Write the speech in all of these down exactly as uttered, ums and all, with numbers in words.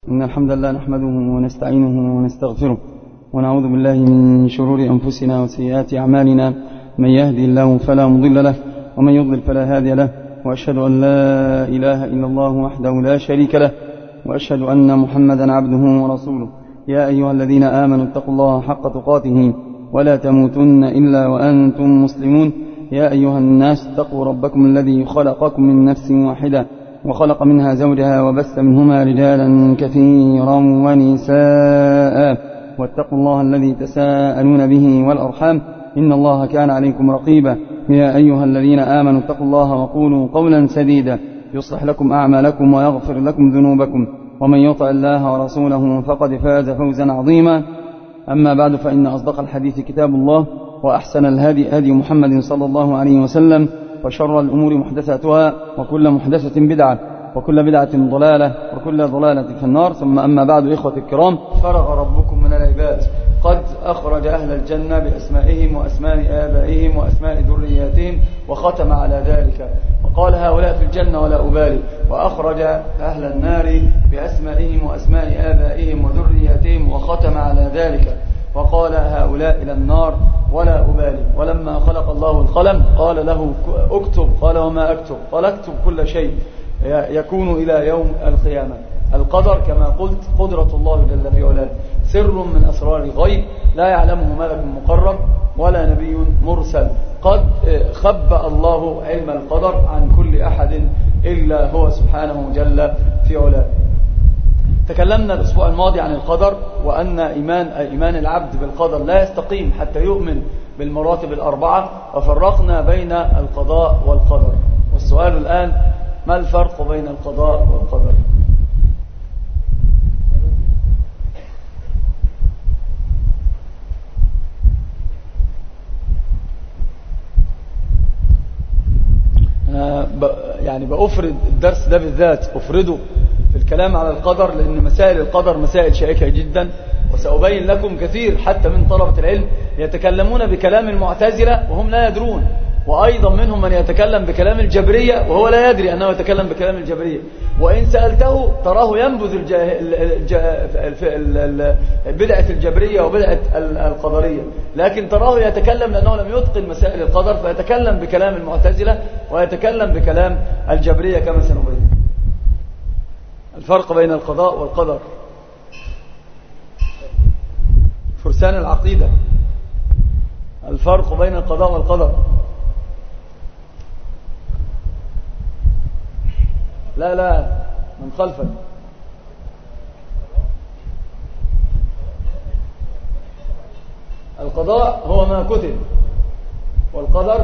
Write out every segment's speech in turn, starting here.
إن الحمد لله نحمده ونستعينه ونستغفره ونعوذ بالله من شرور أنفسنا وسيئات أعمالنا. من يهدي الله فلا مضل له ومن يضلل فلا هادي له، وأشهد أن لا إله إلا الله وحده لا شريك له، وأشهد أن محمدا عبده ورسوله. يا أيها الذين آمنوا اتقوا الله حق تقاته ولا تموتن إلا وأنتم مسلمون. يا أيها الناس اتقوا ربكم الذي خلقكم من نفس واحدة وخلق منها زوجها وبث منهما رجالا كثيرا ونساء، واتقوا الله الذي تساءلون به والأرحام إن الله كان عليكم رقيبا. يا أيها الذين آمنوا اتقوا الله وقولوا قولا سديدا يصلح لكم أعمالكم ويغفر لكم ذنوبكم، ومن يطع الله ورسوله فقد فاز فوزا عظيما. أما بعد، فإن أصدق الحديث كتاب الله، وأحسن الهدي هدي محمد صلى الله عليه وسلم، وشر الأمور محدثاتها، وكل محدثة بدعة، وكل بدعة ضلالة، وكل ضلالة في النار. ثم أما بعد، إخوة الكرام، فرغ ربكم من العباد، قد أخرج أهل الجنة بأسمائهم وأسماء آبائهم وأسماء ذرياتهم وختم على ذلك، وقال هؤلاء في الجنة ولا أبالي، وأخرج أهل النار بأسمائهم وأسماء آبائهم وذرياتهم وختم على ذلك، وقال هؤلاء إلى النار ولا أبالي. ولما خلق الله القلم قال له اكتب، قال وما أكتب؟ قال اكتب كل شيء يكون إلى يوم القيامة. القدر كما قلت قدرة الله جل في علاه، سر من أسرار الغيب لا يعلمه ملك مقرب ولا نبي مرسل. قد خبأ الله علم القدر عن كل أحد إلا هو سبحانه جل في علاه. تكلمنا الأسبوع الماضي عن القدر، وأن إيمان, إيمان العبد بالقدر لا يستقيم حتى يؤمن بالمراتب الأربعة، وفرقنا بين القضاء والقدر. والسؤال الآن: ما الفرق بين القضاء والقدر؟ أنا يعني بأفرد الدرس ده بالذات، أفرده في الكلام على القدر، لأن مسائل القدر مسائل شائكة جدا، وسأبين لكم كثير حتى من طلبة العلم يتكلمون بكلام المعتزلة وهم لا يدرون، وأيضا منهم من يتكلم بكلام الجبرية وهو لا يدري أنه يتكلم بكلام الجبرية، وإن سألته تراه ينبذ بدعة الجبرية وبدعة القدرية، لكن تراه يتكلم لأنه لم يتقن مسائل القدر، فيتكلم بكلام المعتزلة ويتكلم بكلام الجبرية كما سنبين. الفرق بين القضاء والقدر، فرسان العقيدة، الفرق بين القضاء والقدر. لا لا من خلفك. القضاء هو ما كتب، والقدر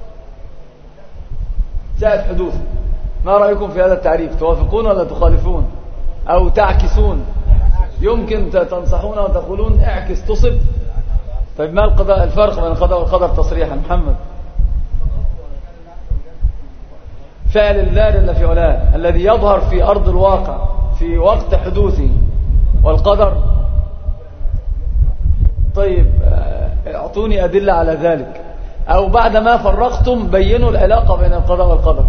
ساعة حدوثه. ما رأيكم في هذا التعريف؟ توافقون ولا تخالفون أو تعكسون؟ يمكن تنصحون وتقولون اعكس تصب. طيب ما القضاء؟ الفرق بين القضاء والقدر تصريحا محمد. فعل الله جل في علاه الذي يظهر في أرض الواقع في وقت حدوثه، والقدر. طيب اعطوني أدلة على ذلك، أو بعد ما فرقتم بينوا العلاقة بين القضاء والقدر.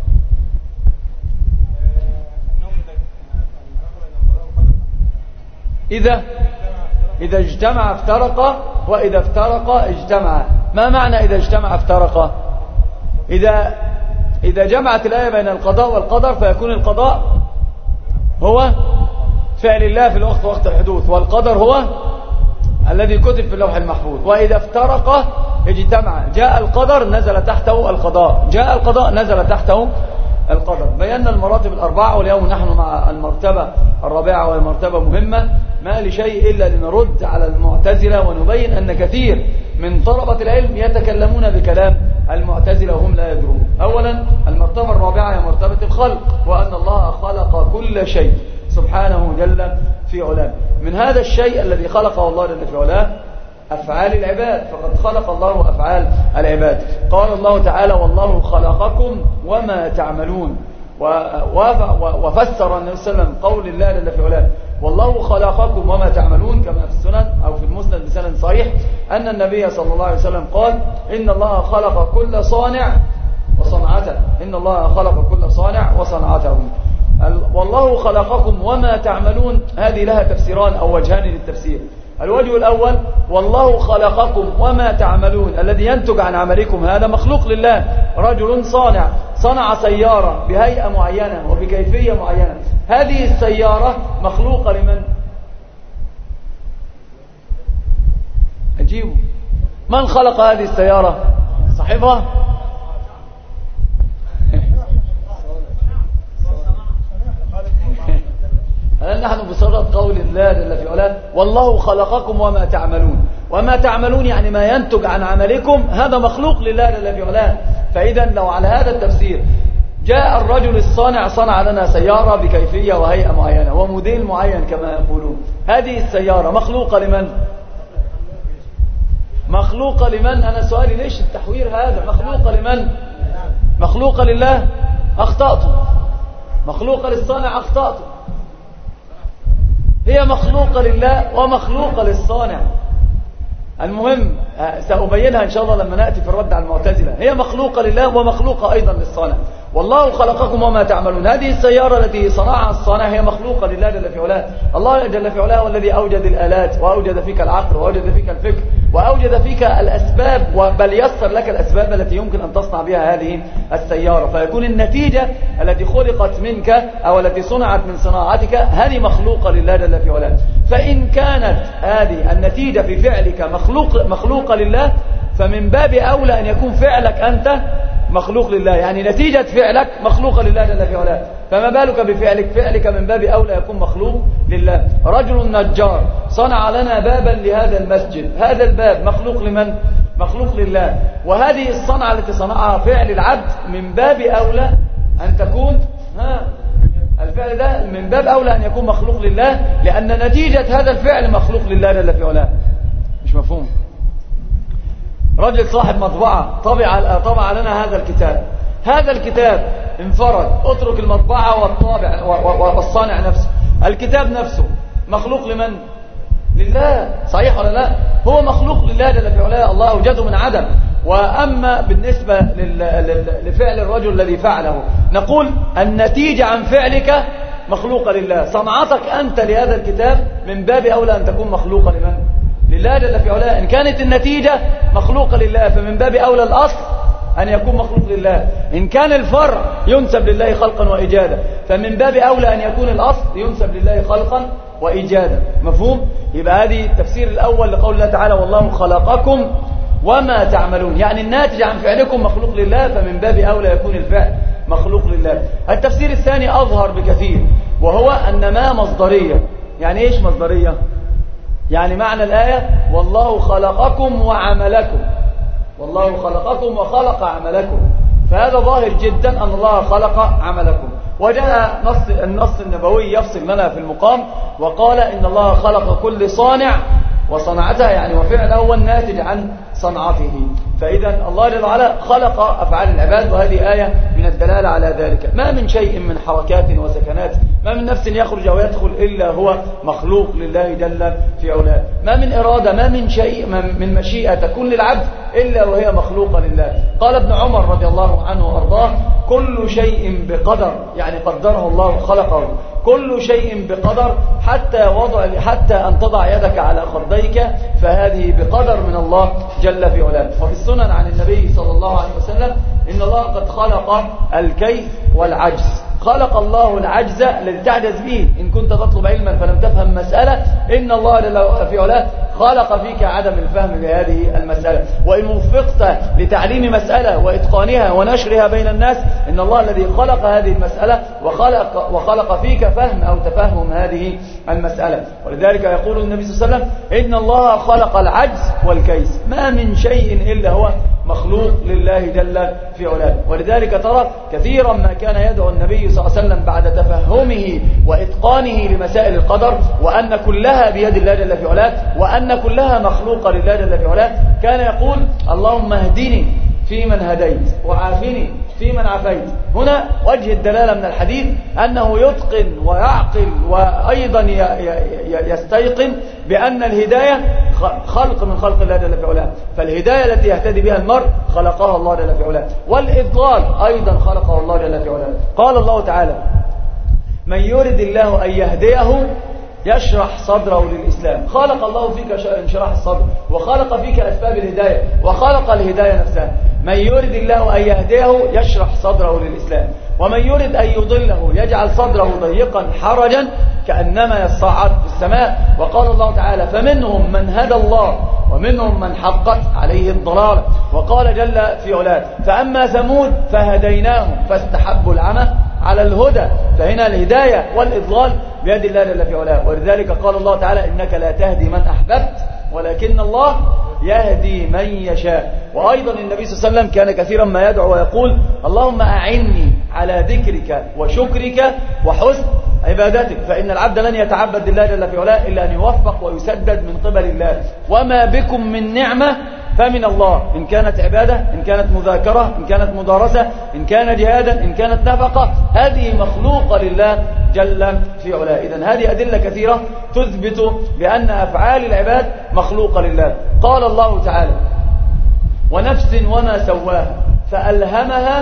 إذا إذا اجتمع افترق، وإذا افترق اجتمع. ما معنى إذا اجتمع افترق؟ إذا إذا جمعت الآية بين القضاء والقدر فيكون القضاء هو فعل الله في الوقت وقت الحدوث، والقدر هو الذي كتب في اللوح المحفوظ. وإذا افترق اجتمع، جاء القدر نزل تحته القضاء، جاء القضاء نزل تحته القدر. بينا المراتب الأربعة، واليوم نحن مع المرتبة الرابعة، وهي مرتبة مهمة ما لشيء إلا لنرد على المعتزلة ونبين أن كثير من طلبة العلم يتكلمون بكلام المعتزلة وهم لا يدرون. أولا المرتبة الرابعة هي مرتبة الخلق، وأن الله خلق كل شيء سبحانه جل في علاه. من هذا الشيء الذي خلقه الله جل في علاه أفعال العباد، فقد خلق الله أفعال العباد. قال الله تعالى: والله خلقكم وما تعملون. وفسر النبي صلى الله عليه وسلم قول الله جل في علاه والله خلقكم وما تعملون كما في السنن أو في المسند بسند صحيح أن النبي صلى الله عليه وسلم قال: إن الله خلق كل صانع وصنعته، إن الله خلق كل صانع وصنعته. والله خلقكم وما تعملون هذه لها تفسيران أو وجهان للتفسير. الوجه الأول والله خلقكم وما تعملون، الذي ينتج عن عملكم هذا مخلوق لله. رجل صانع صنع سيارة بهيئة معينة وبكيفية معينة، هذه السيارة مخلوقة لمن؟ أجيبوا، من خلق هذه السيارة؟ صاحبها؟ هل نحن بصدد قول الله جل في علاه والله خلقكم وما تعملون؟ وما تعملون يعني ما ينتج عن عملكم هذا مخلوق لله جل في علاه. فإذا لو على هذا التفسير جاء الرجل الصانع صنع لنا سيارة بكيفية وهيئة معينة وموديل معين كما يقولون، هذه السيارة مخلوقة لمن؟ مخلوقة لمن؟ أنا سؤالي ليش التحوير هذا؟ مخلوقة لمن؟ مخلوقة لله؟ أخطأتم. مخلوقة للصانع؟ أخطأتم. هي مخلوقة لله ومخلوقة للصانع. المهم سأبينها إن شاء الله لما نأتي في الرد على المعتزلة. هي مخلوقة لله ومخلوقة أيضا للصانع. والله خلقكم وما تعملون، هذه السيارة التي صنعها الصانع هي مخلوقة لله جل في علاه. الله جل في علاه والذي أوجد الآلات وأوجد فيك العقل وأوجد فيك الفكر وأوجد فيك الأسباب، بل يسر لك الأسباب التي يمكن أن تصنع بها هذه السيارة، فيكون النتيجة التي خلقت منك أو التي صنعت من صناعتك هذه مخلوقة لله جل في علاه. فإن كانت هذه النتيجة في فعلك مخلوق مخلوقة لله، فمن باب أولى أن يكون فعلك أنت مخلوق لله، يعني نتيجة فعلك مخلوقة لله جل في علاه، فما بالك بفعلك؟ فعلك من باب أولى يكون مخلوق لله. رجل نجار صنع لنا بابا لهذا المسجد، هذا الباب مخلوق لمن؟ مخلوق لله. وهذه الصنعة التي صنعها فعل العبد من باب أولى أن تكون ها الفعل ده من باب أولى أن يكون مخلوق لله، لأن نتيجة هذا الفعل مخلوق لله جل في علاه. مش مفهوم؟ رجل صاحب مطبعة طبع طبع لنا هذا الكتاب، هذا الكتاب انفرد، اترك المطبعة والطابع والصانع نفسه، الكتاب نفسه مخلوق لمن؟ لله. صحيح ولا لا؟ هو مخلوق لله جل في علاه، الله أوجده من عدم. وأما بالنسبة لفعل الرجل الذي فعله، نقول النتيجة عن فعلك مخلوقة لله. صنعتك أنت لهذا الكتاب من باب أولى أن تكون مخلوقة لمن؟ لله جل في علاه. إن كانت النتيجة مخلوقة لله فمن باب أولى الأصل أن يكون مخلوق لله. إن كان الفرع ينسب لله خلقا وإيجادا فمن باب أولى أن يكون الأصل ينسب لله خلقا وإيجادا. مفهوم؟ يبقى هذه التفسير الأول لقول الله تعالى والله خلقكم وما تعملون، يعني الناتج عن فعلكم مخلوق لله، فمن باب أولى يكون الفعل مخلوق لله. التفسير الثاني أظهر بكثير، وهو أن ما مصدرية. يعني إيش مصدرية؟ يعني معنى الآية والله خلقكم وعملكم، والله خلقكم وخلق عملكم، فهذا ظاهر جدا أن الله خلق عملكم. وجاء نص النص النبوي يفصل لنا في المقام وقال إن الله خلق كل صانع وصنعتها، يعني وفعله هو الناتج عن صنعته. فإذا الله جل وعلا خلق أفعال العباد، وهذه آية من الدلالة على ذلك. ما من شيء من حركات وسكنات، ما من نفس يخرج أو يدخل إلا هو مخلوق لله جل في علاه. ما من إرادة، ما من شيء من مشيئة تكون للعبد إلا وهي مخلوقة لله. قال ابن عمر رضي الله عنه وأرضاه كل شيء بقدر، يعني قدره الله خلقه، كل شيء بقدر حتى وضع حتى أن تضع يدك على خديك، فهذه بقدر من الله جل في علاه. وفي السنن عن النبي صلى الله عليه وسلم إن الله قد خلق الكيف والعجز. خلق الله العجز الذي تعجز به إن كنت تطلب علما فلم تفهم مسألة، إن الله جل في علاه خلق فيك عدم الفهم لهذه المسألة. وإن وفقت لتعليم مسألة وإتقانها ونشرها بين الناس، إن الله الذي خلق هذه المسألة وخلق, وخلق فيك فهم أو تفهم هذه المسألة. ولذلك يقول النبي صلى الله عليه وسلم إن الله خلق العجز والكيس، ما من شيء إلا هو مخلوق لله جل في علاه. ولذلك ترى كثيرا ما كان يدعو النبي صلى الله عليه وسلم بعد تفهمه وإتقانه لمسائل القدر، وأن كلها بيد الله جل في علاه، وأن كلها مخلوقة لله جل في علاه، كان يقول اللهم اهدني فيمن هديت وعافني فيمن عافيت. هنا وجه الدلالة من الحديث أنه يتقن ويعقل وأيضا يستيقن بأن الهداية خلق من خلق الله جل في علاه. فالهداية التي يهتدي بها المرء خلقها الله جل في علاه، والإضلال أيضا خلقه الله جل في علاه. قال الله تعالى من يرد الله أن يهديه يشرح صدره للإسلام. خلق الله فيك انشراح الصدر، وخلق فيك أسباب الهداية، وخلق الهداية نفسها. من يرد الله أن يهديه يشرح صدره للإسلام، ومن يرد أن يضله يجعل صدره ضيقا حرجا كأنما يصعد في السماء. وقال الله تعالى: فمنهم من هدى الله ومنهم من حقت عليه الضلالة. وقال جل في علاه: فأما ثمود فهديناهم فاستحبوا العمى على الهدى. فهنا الهداية والإضلال بيد الله جل في علاه. ولذلك قال الله تعالى: إنك لا تهدي من أحببت ولكن الله يهدي من يشاء. وأيضا النبي صلى الله عليه وسلم كان كثيرا ما يدعو ويقول: اللهم أعني على ذكرك وشكرك وحسن عبادتك. فإن العبد لن يتعبد لله جل في علاه إلا أن يوفق ويسدد من قبل الله. وما بكم من نعمة فمن الله، إن كانت عبادة، إن كانت مذاكرة، إن كانت مدارسة، إن كان جهادا، إن كانت نفقة، هذه مخلوقة لله جل في علاه. إذن هذه أدلة كثيرة تثبت بأن أفعال العباد مخلوقة لله. قال الله تعالى: ونفس وما سواها فألهمها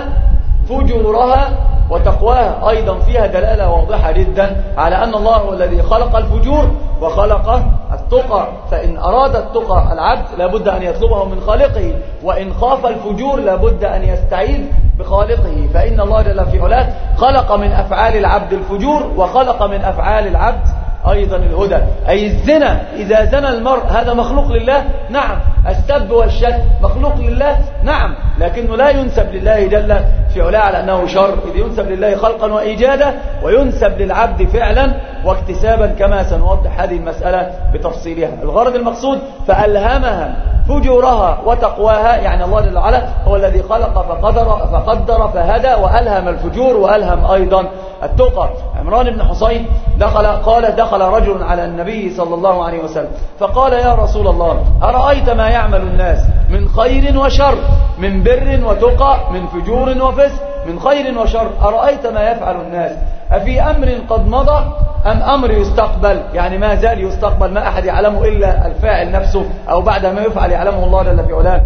فجورها وتقواها. أيضا فيها دلالة واضحة جدا على أن الله هو الذي خلق الفجور وخلق التقى. فإن أراد التقى العبد لابد أن يطلبه من خالقه، وإن خاف الفجور لابد أن يستعيذ بخالقه. فإن الله جل في علاه خلق من أفعال العبد الفجور، وخلق من أفعال العبد أيضا الهدى. أي الزنا، إذا زنى المرء هذا مخلوق لله؟ نعم. السب والشتم مخلوق لله؟ نعم. لكنه لا ينسب لله جل في علاه على أنه شر، إذ ينسب لله خلقا وإيجادا، وينسب للعبد فعلا واكتسابا، كما سنوضح هذه المسألة بتفصيلها. الغرض المقصود: فألهمها فجورها وتقواها، يعني الله جل وعلا هو الذي خلق فقدر, فقدر فهدى، وألهم الفجور وألهم أيضا التقى. عمران بن حصين دخل قال دخل رجل على النبي صلى الله عليه وسلم فقال: يا رسول الله، أرأيت ما يعمل الناس من خير وشر، من بر وتقى، من فجور وفسق، من خير وشر، أرأيت ما يفعل الناس أفي أمر قد مضى أم أمر يستقبل؟ يعني ما زال يستقبل، ما أحد يعلمه إلا الفاعل نفسه، أو بعد ما يفعل يعلمه الله جل في علاه.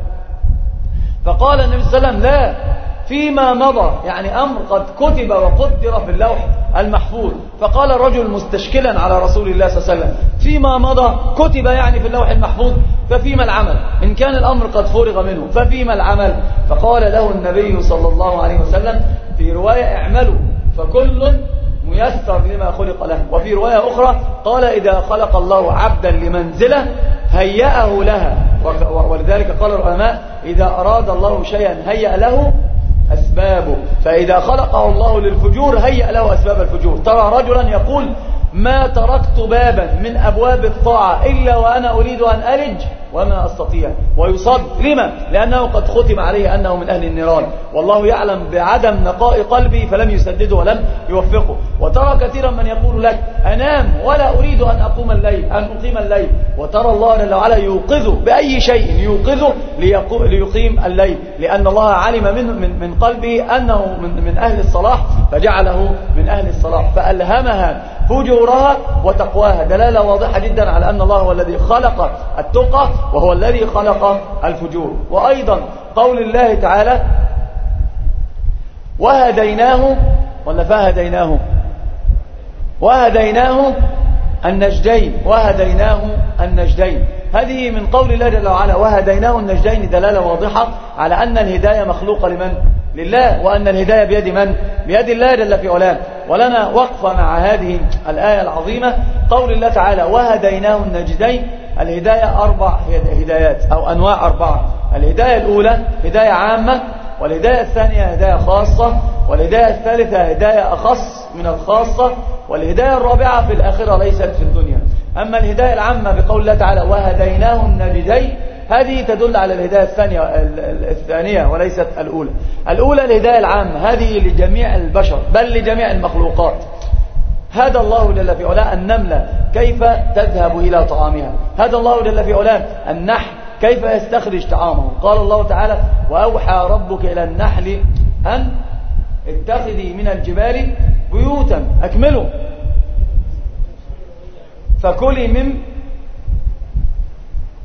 فقال النبي صلى الله عليه وسلم: لا، فيما مضى، يعني أمر قد كتب وقدر في اللوح المحفوظ. فقال الرجل مستشكلا على رسول الله صلى الله عليه وسلم: فيما مضى كتب يعني في اللوح المحفوظ، ففيما العمل؟ إن كان الأمر قد فرغ منه ففيما العمل؟ فقال له النبي صلى الله عليه وسلم في رواية: اعملوا فكل ميسر لما خلق له. وفي رواية أخرى قال: إذا خلق الله عبدا لمنزله هيأه لها. ولذلك قال العلماء: إذا أراد الله شيئا هيأ له أسبابه. فإذا خلقه الله للفجور هيأ له أسباب الفجور. ترى رجلا يقول: ما تركت بابا من أبواب الطاعة إلا وأنا أريد أن ألج وما أستطيع، ويصد. لما؟ لأنه قد ختم عليه أنه من أهل النيران، والله يعلم بعدم نقاء قلبي فلم يسدده ولم يوفقه. وترى كثيرا من يقول لك: أنام ولا أريد أن أقوم الليل أن أقيم الليل، وترى الله جل وعلا يوقظه بأي شيء، يوقظه ليقيم الليل، لأن الله علم من, من, من قلبه أنه من, من أهل الصلاح فجعله من أهل الصلاح. فألهمها فجورها وتقواها، دلالة واضحة جدا على أن الله هو الذي خلق التقى وهو الذي خلق الفجور. وأيضا قول الله تعالى: وهديناه، ولا فهديناه؟ وهديناه النجدين، وهديناه النجدين. هذه من قول الله جل وعلا وهديناه النجدين، دلالة واضحة على أن الهداية مخلوقة لمن؟ لله، وأن الهداية بيد من؟ بيد الله جل في علاه. ولنا وقفة مع هذه الآية العظيمة، قول الله تعالى وهديناه النجدين. الهداية أربع هدايات أو أنواع أربعة. الهداية الأولى هداية عامة، والهداية الثانية هداية خاصة، والهداية الثالثة هداية أخص من الخاصة، والهداية الرابعة في الآخرة ليست في الدنيا. أما الهداية العامة بقول الله تعالى وهديناه النجدين، هذه تدل على الهداية الثانية الثانية وليست الأولى. الأولى الهداية العامة، هذه لجميع البشر بل لجميع المخلوقات. هدى الله جل في علاه النملة كيف تذهب إلى طعامها، هدى الله جل في علاه النحل كيف يستخرج طعامه. قال الله تعالى وأوحى ربك إلى النحل أن اتخذي من الجبال بيوتا. أكملوا. فكلي من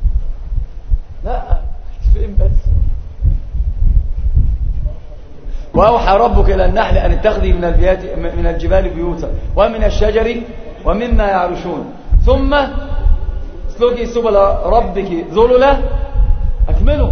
لا فين بس وأوحى ربك إلى النحل أن اتخذي من البيات من الجبال بيوتا ومن الشجر ومما يعرشون ثم اسلكي سبل ربك ذللا أكملوا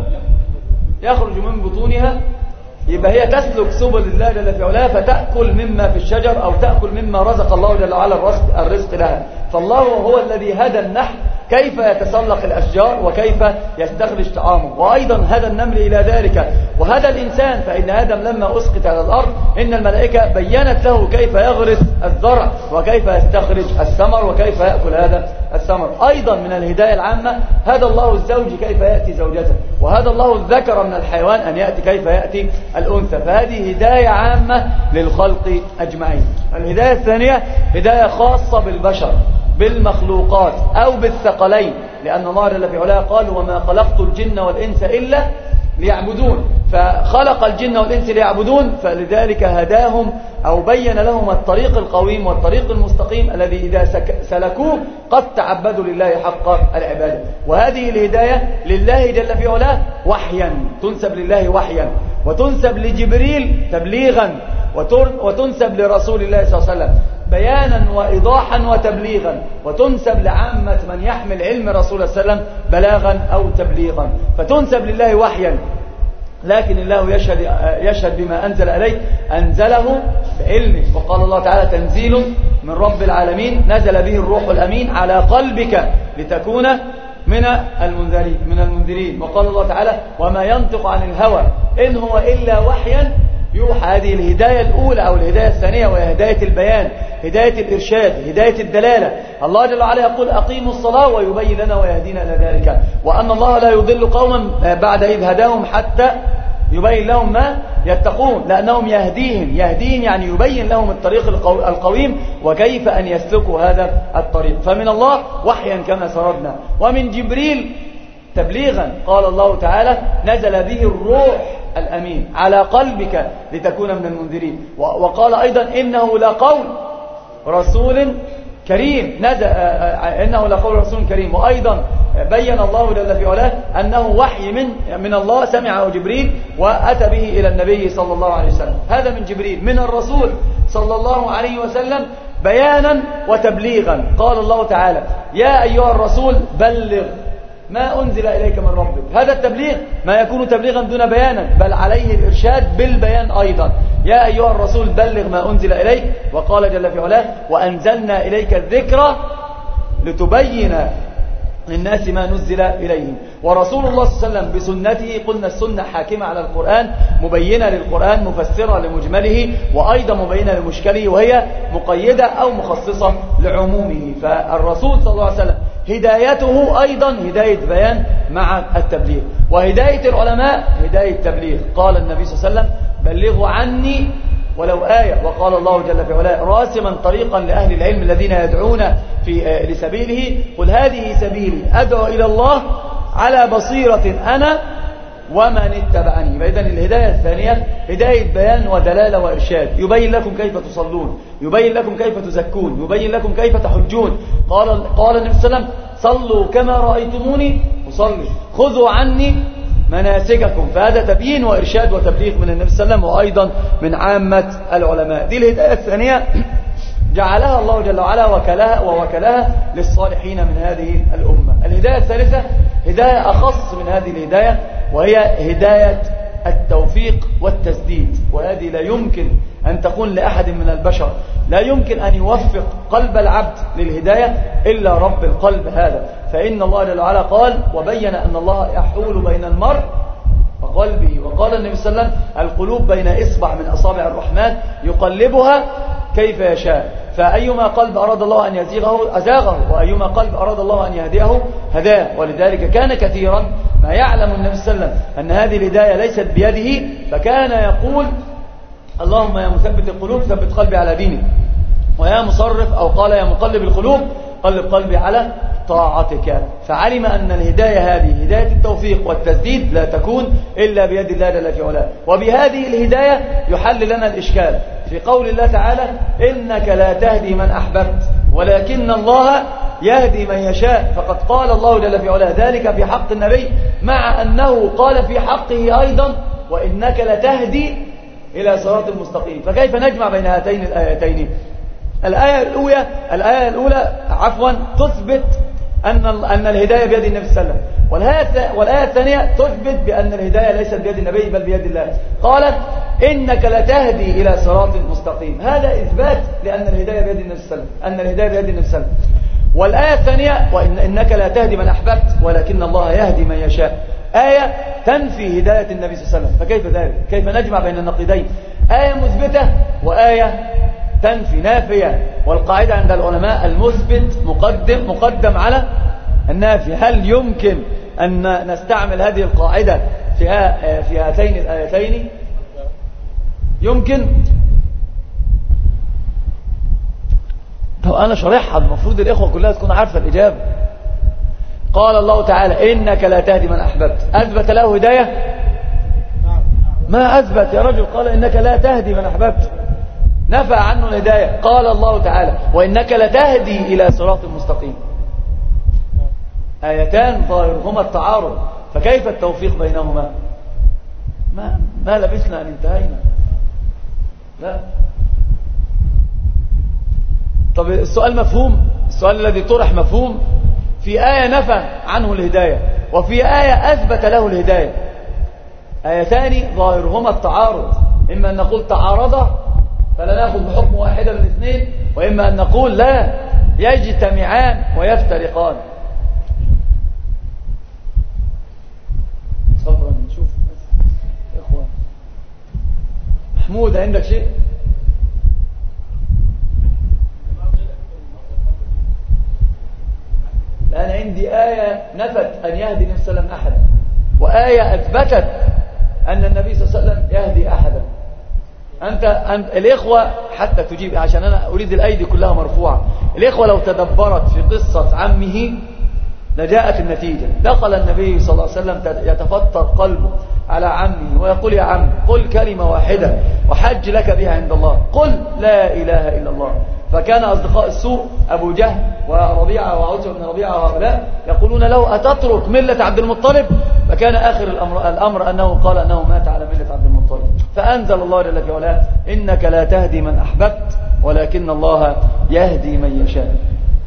يخرج من بطونها. يبقى هي تسلك سبل الله جل في علاه فتأكل مما في الشجر أو تأكل مما رزق الله جل وعلا الرزق, الرزق لها. فالله هو الذي هدى النحل كيف يتسلق الأشجار وكيف يستخرج طعامه، وأيضا هدى النمل إلى ذلك، وهدى الإنسان. فإن آدم لما أسقط على الأرض إن الملائكة بيّنت له كيف يغرس الزرع وكيف يستخرج الثمر وكيف يأكل هذا الثمر. أيضا من الهداية العامة هدى الله الزوج كيف يأتي زوجته، وهدى الله الذكر من الحيوان أن يأتي كيف يأتي الأنثى. فهذه هداية عامة للخلق أجمعين. الهداية الثانية هداية خاصة بالبشر بالمخلوقات أو بالثقلين، لأن الله جل في علاه قال وما خلقت الجن والإنس إلا ليعبدون، فخلق الجن والإنس ليعبدون، فلذلك هداهم أو بين لهم الطريق القويم والطريق المستقيم الذي إذا سلكوه قد تعبدوا لله حق العبادة. وهذه الهداية لله جل في علاه وحيا، تنسب لله وحيا، وتنسب لجبريل تبليغا، وتنسب لرسول الله صلى الله عليه وسلم بيانا وإيضاحا وتبليغا، وتنسب لعامة من يحمل علم رسول الله صلى الله عليه وسلم بلاغا أو تبليغا. فتنسب لله وحيا، لكن الله يشهد, يشهد بما أنزل إليه أنزله بعلمه. وقال الله تعالى تنزيل من رب العالمين نزل به الروح الأمين على قلبك لتكون من المنذرين من المنذرين. وقال الله تعالى وما ينطق عن الهوى إن هو إلا وحيا يوحى. هذه الهداية الأولى أو الهداية الثانية وهي هداية البيان، هداية الإرشاد، هداية الدلالة. الله جل وعلا يقول أقيموا الصلاة ويبين لنا ويهدينا إلى ذلك، وأن الله لا يضل قوما بعد إذ هداهم حتى يبين لهم ما يتقون، لأنهم يهديهم يهديهم يعني يبين لهم الطريق القويم وكيف أن يسلكوا هذا الطريق. فمن الله وحيا كما سردنا، ومن جبريل تبليغا. قال الله تعالى نزل به الروح الأمين على قلبك لتكون من المنذرين. وقال أيضا إنه لقول رسول كريم نزل إنه لقول رسول كريم. وأيضا بين الله جل في علاه أنه وحي من من الله سمعه جبريل وأتى به إلى النبي صلى الله عليه وسلم. هذا من جبريل. من الرسول صلى الله عليه وسلم بيانا وتبليغا. قال الله تعالى يا أيها الرسول بلغ ما أنزل إليك من ربك. هذا التبليغ ما يكون تبليغا دون بيانا، بل عليه الإرشاد بالبيان أيضا. يا أيها الرسول بلغ ما أنزل إليك. وقال جل في علاه وأنزلنا إليك الذكر لتبين للناس ما نزل إليهم. ورسول الله صلى الله عليه وسلم بسنته، قلنا السنة حاكمة على القرآن، مبينة للقرآن، مفسرة لمجمله، وأيضا مبينة لمشكله، وهي مقيدة أو مخصصة لعمومه. فالرسول صلى الله عليه وسلم هدايته أيضا هداية بيان مع التبليغ. وهداية العلماء هداية تبليغ. قال النبي صلى الله عليه وسلم بلغوا عني ولو آية. وقال الله جل في علاه راسما طريقا لأهل العلم الذين يدعون في لسبيله قل هذه سبيلي أدعو إلى الله على بصيرة أنا ومن اتبعني. فإذا الهداية الثانية هداية بيان ودلالة وإرشاد. يبين لكم كيف تصلون، يبين لكم كيف تزكون، يبين لكم كيف تحجون. قال قال النبي صلى الله عليه وسلم صلوا كما رأيتموني أصلي، خذوا عني مناسككم. فهذا تبيين وإرشاد وتبليغ من النبي صلى الله عليه وسلم، وأيضا من عامة العلماء. دي الهداية الثانية جعلها الله جل وعلا وكلها ووكلها للصالحين من هذه الأمة. الهداية الثالثة هداية أخص من هذه الهداية، وهي هداية التوفيق والتسديد. وهذه لا يمكن أن تكون لأحد من البشر، لا يمكن أن يوفق قلب العبد للهداية إلا رب القلب هذا. فإن الله جل وعلا قال وبين أن الله يحول بين المرء وقلبه. وقال النبي صلى الله عليه وسلم القلوب بين إصبع من أصابع الرحمن يقلبها كيف يشاء. فأيما قلب أراد الله أن يزيغه أزاغه، وأيما قلب أراد الله أن يهديه هداه. ولذلك كان كثيرا ما يعلم النبي صلى الله عليه وسلم أن هذه الهداية ليست بيده، فكان يقول اللهم يا مثبت القلوب ثبت قلبي على دينك، ويا مصرف أو قال يا مقلب القلوب قلب قلبي على طاعتك. فعلم أن الهداية هذه هداية التوفيق والتسديد لا تكون إلا بيد الله جل في علاه. وبهذه الهداية يحل لنا الإشكال في قول الله تعالى إنك لا تهدي من أحببت ولكن الله يهدي من يشاء. فقد قال الله جل في علاه ذلك في حق النبي، مع أنه قال في حقه أيضا وإنك لتهدي إلى صراط مستقيم. فكيف نجمع بين هاتين الآيتين؟ الآية الأولى الآية الأولى عفوا تثبت أن أن الهداية بيد النبي صلى الله عليه وسلم، والآية الثانية تثبت بأن الهداية ليست بيد النبي بل بيد الله. قالت إنك لتهدي إلى صراط مستقيم، هذا إثبات لأن الهداية بيد النبي صلى الله عليه وسلم، أن الهداية بيد النبي صلى الله عليه وسلم. والآية الثانية وإن إنك لا تهدي من أحببت ولكن الله يهدي من يشاء، آية تنفي هداية النبي صلى الله عليه وسلم. فكيف ذلك؟ كيف نجمع بين النقيضين؟ آية مثبتة وآية تنفي نافية. والقاعدة عند العلماء المثبت مقدم مقدم على النافي. هل يمكن أن نستعمل هذه القاعدة في في هاتين الآيتين؟ يمكن. طب أنا شرحها، المفروض الإخوة كلها تكون عارفة الإجابة. قال الله تعالى إنك لا تهدي من أحببت، أثبت له هداية؟ ما أثبت يا رجل، قال إنك لا تهدي من أحببت، نفى عنه الهداية. قال الله تعالى وإنك لتهدي إلى صراط مستقيم، آيتان ظاهرهما التعارض، فكيف التوفيق بينهما؟ ما, ما لبثنا أن انتهينا. لا. طب السؤال مفهوم؟ السؤال الذي طرح مفهوم؟ في آية نفى عنه الهداية وفي آية أثبت له الهداية، آيتان ظاهرهما التعارض، إما أن نقول تعارضا فلا نأخذ بحكم واحدة من الاثنين، وإما أن نقول لا يجتمعان ويفترقان. صبرا نشوف إخوة. محمود عندك شيء؟ أنا عندي آية نفت أن يهدي النبي صلى الله عليه وسلم أحدا، وآية أثبتت أن النبي صلى الله عليه وسلم يهدي أحدا. أنت, أنت الإخوة حتى تجيب، عشان أنا أريد الأيدي كلها مرفوعة. الإخوة لو تدبرت في قصة عمه لجاءت النتيجة. دخل النبي صلى الله عليه وسلم يتفطر قلبه على عمه ويقول يا عم قل كلمة واحدة وحج لك بها عند الله، قل لا إله إلا الله. فكان أصدقاء السوء أبو جهل وربيعة وعوتة بن ربيعة وهؤلاء يقولون له أتترك ملة عبد المطلب؟ فكان آخر الأمر, الأمر أنه قال أنه مات على ملة عبد المطلب. فأنزل الله جل في علاه إنك لا تهدي من أحببت ولكن الله يهدي من يشاء.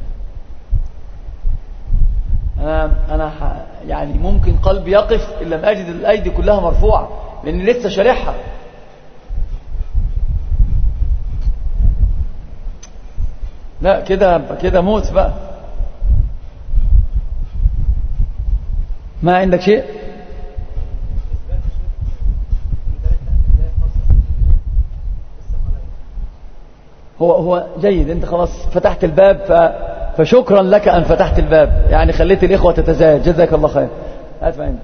أنا, أنا يعني ممكن قلبي يقف إن لم أجد الأيدي كلها مرفوعة لأني لسه شارحها. لا كده كده موت بقى. ما عندك شيء؟ هو هو جيد، انت خلاص فتحت الباب، ف فشكرا لك ان فتحت الباب، يعني خليت الاخوه تتزايد، جزاك الله خير. هات عندي.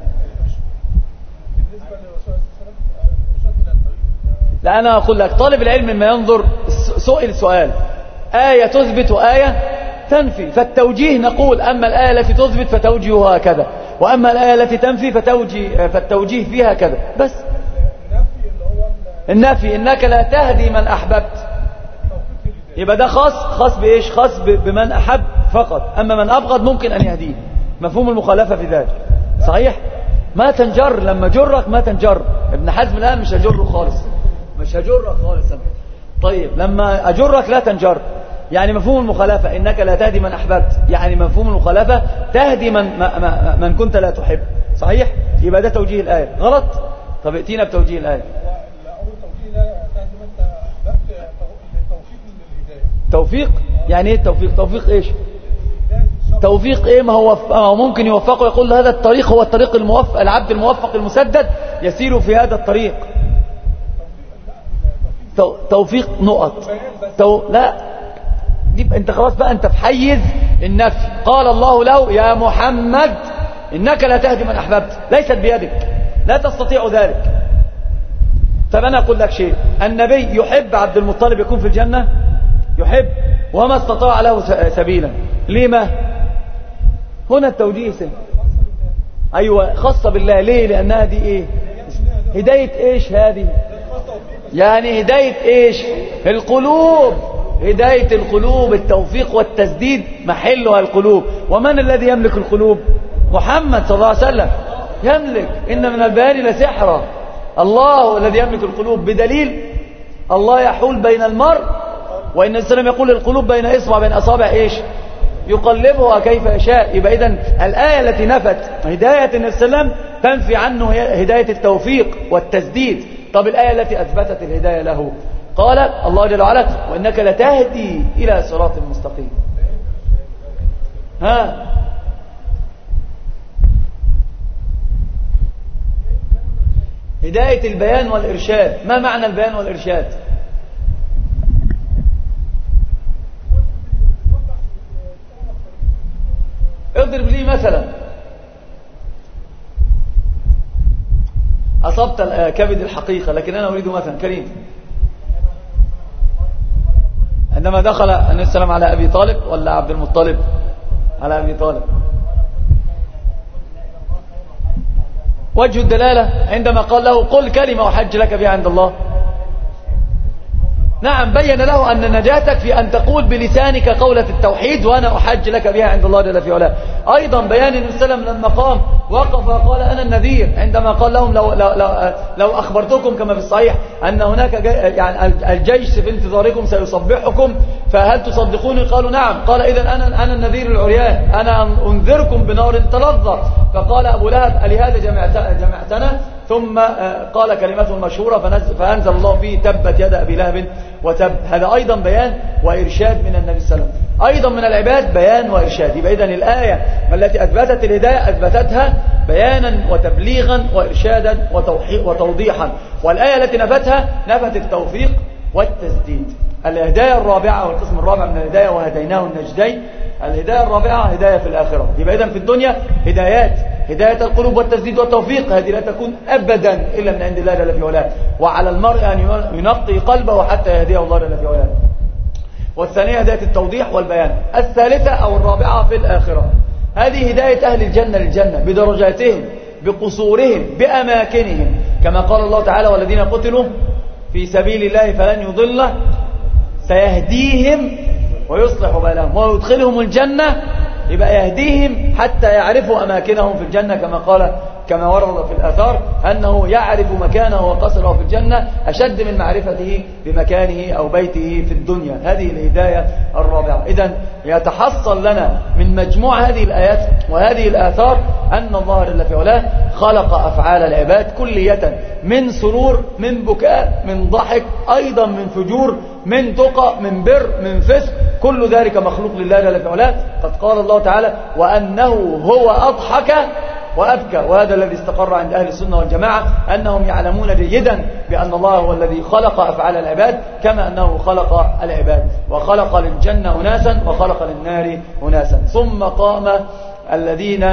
لا انا اقول لك طالب العلم ما ينظر سئل سؤال آية تثبت وآية تنفي، فالتوجيه نقول أما الآية التي تثبت فتوجيهها كذا، وأما الآية التي تنفي فتوجيه فالتوجيه فيها كذا. بس النفي إنك لا تهدي من أحببت، يبقى ده خاص خاص بإيش؟ خاص بمن أحب فقط، أما من أبغض ممكن أن يهديه. مفهوم المخالفة في ذلك صحيح؟ ما تنجر، لما جرك ما تنجر. ابن حزم الآن مش هجره خالص، مش هجرك خالص. طيب لما أجرك لا تنجر، يعني مفهوم المخالفة إنك لا تهدي من أحببت، يعني مفهوم المخالفة تهدي من, ما ما من كنت لا تحب. صحيح؟ يبقى ده توجيه الآية غلط. طب ائتينا بتوجيه الآية. توفيق يعني ايه التوفيق؟ توفيق ايش؟ توفيق ايه؟ ما هو ممكن يوفقه، يقول هذا الطريق هو الطريق الموفق، العبد الموفق المسدد يسير في هذا الطريق. توفيق نقط تو... لا يبقى انت خلاص بقى انت في حيز النفي. قال الله له يا محمد انك لا تهدي من احببت، ليست بيدك، لا تستطيع ذلك. طب انا اقول لك شيء، النبي يحب عبد المطلب يكون في الجنة؟ يحب، وما استطاع له سبيلا. لما؟ هنا التوجيه سن. ايوه خاصة بالله. ليه؟ لانها دي ايه؟ هداية ايش هذه؟ يعني هداية ايش؟ القلوب، هداية القلوب. التوفيق والتسديد محلها القلوب. ومن الذي يملك القلوب؟ محمد صلى الله عليه وسلم يملك. إن من البيان لسحرا، الله الذي يملك القلوب بدليل الله يحول بين المرء، وإن السلام يقول القلوب بين إصبع بين أصابع إيش يقلبها كيف يشاء. يبقى إذن الآية التي نفت هداية النبي صلى الله عليه وسلم تنفي عنه هداية التوفيق والتسديد. طب الآية التي أثبتت الهداية له قال الله جل وعلا وإنك لتهدي إلى صراط مستقيم. ها هداية البيان والإرشاد. ما معنى البيان والإرشاد؟ اضرب لي مثلا. أصبت كبد الحقيقة، لكن أنا أريد مثلا كريم عندما دخل النبي السلام على أبي طالب ولا عبد المطلب؟ على أبي طالب. وجه الدلالة عندما قال له قل كلمة أحج لك بها عند الله. نعم، بين له أن نجاتك في أن تقول بلسانك قولة التوحيد وأنا أحج لك بها عند الله جل في علاه. أيضا بيان النبي صلى الله عليه وسلم لما قام وقف وقال أنا النذير، عندما قال لهم لو, لو, لو, لو أخبرتكم كما في الصحيح أن هناك يعني الجيش في انتظاركم سيصبحكم فهل تصدقوني؟ قالوا نعم. قال إذن أنا, أنا النذير العريان، أنا أنذركم بنار تلظى. فقال أبو لهب ألهذا جمعتنا؟ ثم قال كلمته المشهورة فأنزل الله فيه تبت يد أبي لهب وتب. هذا أيضا بيان وإرشاد من النبي صلى الله عليه وسلم. أيضا من العباد بيان وإرشاد. يبقى إذن الآية التي أثبتت الهداية أثبتتها بيانا وتبليغا وإرشادا وتوضيحا، والآية التي نفتها نفت التوفيق والتسديد. الهداية الرابعة والقسم الرابع من الهداية وهديناه النجدين، الهداية الرابعة هداية في الآخرة. يبقى إذن في الدنيا هدايات، هداية القلوب والتسديد والتوفيق، هذه لا تكون أبدا إلا من عند الله جل في علاه، وعلى المرء أن ينقي قلبه حتى يهديه الله جل في علاه. والثانية هداية التوضيح والبيان. الثالثة أو الرابعة في الآخرة، هذه هداية أهل الجنة للجنة بدرجاتهم بقصورهم بأماكنهم، كما قال الله تعالى والذين قتلوا في سبيل الله فلن يضل سيهديهم ويصلح بالهم ويدخلهم الجنة. يبقى يهديهم حتى يعرفوا أماكنهم في الجنة، كما قال كما ورد في الآثار أنه يعرف مكانه وقصره في الجنة أشد من معرفته بمكانه أو بيته في الدنيا. هذه الهداية الرابعة. إذن يتحصل لنا من مجموع هذه الآيات وهذه الآثار أن الله جل في علاه خلق أفعال العباد كلية، من سرور، من بكاء، من ضحك، أيضا من فجور، من تقى، من بر، من فسق، كل ذلك مخلوق لله جل في علاه. قد قال الله تعالى وأنه هو أضحك وأبكى، وهذا الذي استقر عند أهل السنة والجماعة أنهم يعلمون جيدا بأن الله هو الذي خلق أفعال العباد كما أنه خلق العباد، وخلق للجنة أناسا وخلق للنار أناسا. ثم قام الذين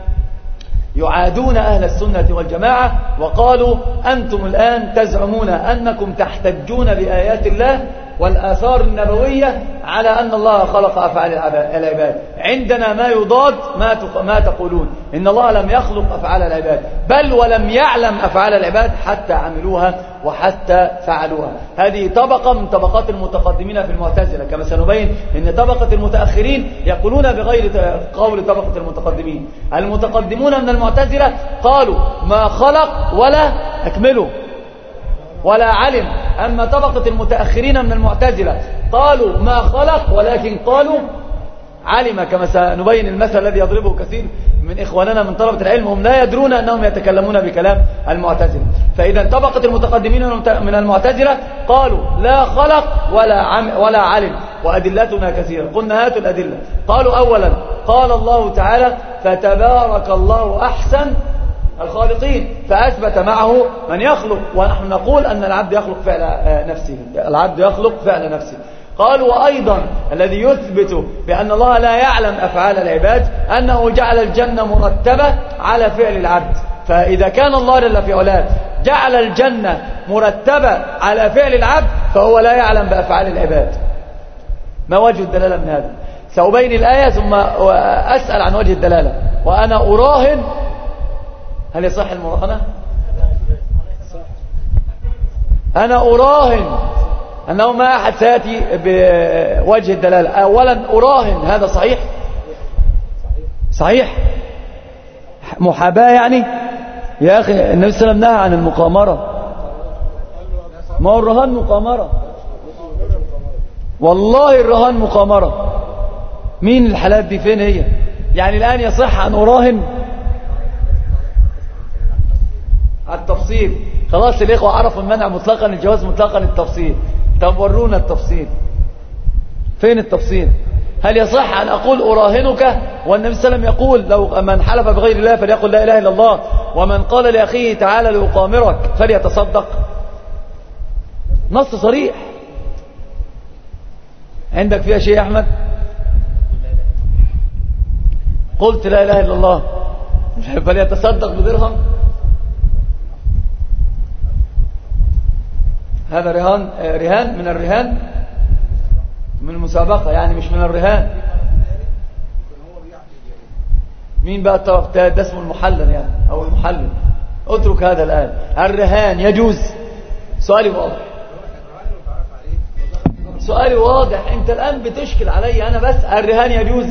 يعادون أهل السنة والجماعة وقالوا أنتم الآن تزعمون أنكم تحتجون بآيات الله والآثار النبوية على أن الله خلق أفعال العباد. عندنا ما يضاد ما ما تقولون، إن الله لم يخلق أفعال العباد بل ولم يعلم أفعال العباد حتى عملوها وحتى فعلوها. هذه طبقة من طبقات المتقدمين في المعتزلة، كما سنبين إن طبقة المتأخرين يقولون بغير قول طبقة المتقدمين. المتقدمون من المعتزلة قالوا ما خلق ولا أكمله ولا علم، أما طبقة المتأخرين من المعتزلة قالوا ما خلق ولكن قالوا علم، كما سنبين المثل الذي يضربه كثير من إخواننا من طلبة العلم، هم لا يدرون أنهم يتكلمون بكلام المعتزلة. فإذا طبقة المتقدمين من المعتزلة قالوا لا خلق ولا عم ولا علم، وأدلتنا كثيرة. قلنا هاتوا الأدلة. قالوا أولا قال الله تعالى فتبارك الله أحسن الخالقين، فأثبت معه من يخلق، ونحن نقول أن العبد يخلق فعل نفسه، العبد يخلق فعل نفسه. قالوا وأيضا الذي يثبت بأن الله لا يعلم أفعال العباد أنه جعل الجنة مرتبة على فعل العبد، فإذا كان الله جل في علاه جعل الجنة مرتبة على فعل العبد فهو لا يعلم بأفعال العباد. ما وجه الدلالة من هذا؟ سأبين الآية ثم أسأل عن وجه الدلالة. وأنا أراهن، هل يصح المراهنة؟ أنا أراهن أنه ما أحد سيأتي بوجه الدلالة. أولا أراهن هذا صحيح؟ صحيح؟ محاباة يعني؟ يا أخي النبي صلى الله عليه وسلم نهى عن المقامرة، ما هو الرهان مقامرة، والله الرهان مقامرة. مين الحالات دي؟ فين هي؟ يعني الآن يصح أن أراهن على التفصيل. خلاص الإخوة عرفوا المنع مطلقا، الجواز مطلقا، التفصيل. طب ورونا التفصيل، فين التفصيل؟ هل يصح أن أقول أراهنك والنبي صلى الله عليه وسلم يقول لو من حلف بغير الله فليقل لا إله إلا الله، ومن قال لأخيه تعالى لأقامرك فليتصدق؟ نص صريح. عندك فيها شيء يا أحمد؟ قلت لا إله إلا الله فليتصدق بدرهم، هذا رهان، رهان من الرهان، من المسابقة يعني، مش من الرهان. مين بقى الطرف ده؟ ده اسمه المحلل يعني، أو المحلل. اترك هذا الآن. الرهان يجوز؟ سؤالي واضح، سؤالي واضح. انت الآن بتشكل علي أنا بس. الرهان يجوز؟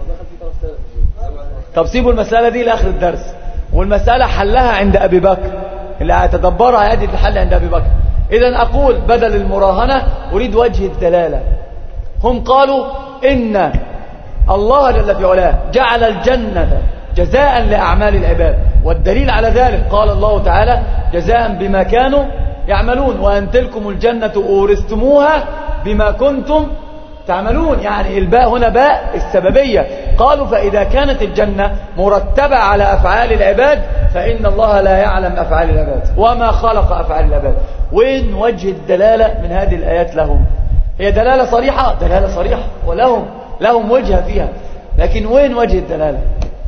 طب سيبوا المسألة دي لآخر الدرس. والمسألة حلها عند أبي بكر، اللي هتدبرها يجد الحل عند أبي بكر. إذن أقول بدل المراهنة أريد وجه الدلالة. هم قالوا إن الله جل في علاه جعل الجنة جزاء لأعمال العباد، والدليل على ذلك قال الله تعالى جزاء بما كانوا يعملون، وأن تلكم الجنة أورثتموها بما كنتم تعملون. يعني الباء هنا باء السببية. قالوا فإذا كانت الجنة مرتبة على أفعال العباد فإن الله لا يعلم أفعال العباد وما خلق أفعال العباد. وين وجه الدلالة من هذه الآيات لهم؟ هي دلالة صريحة، دلالة صريحة، ولهم لهم وجهة فيها، لكن وين وجه الدلالة؟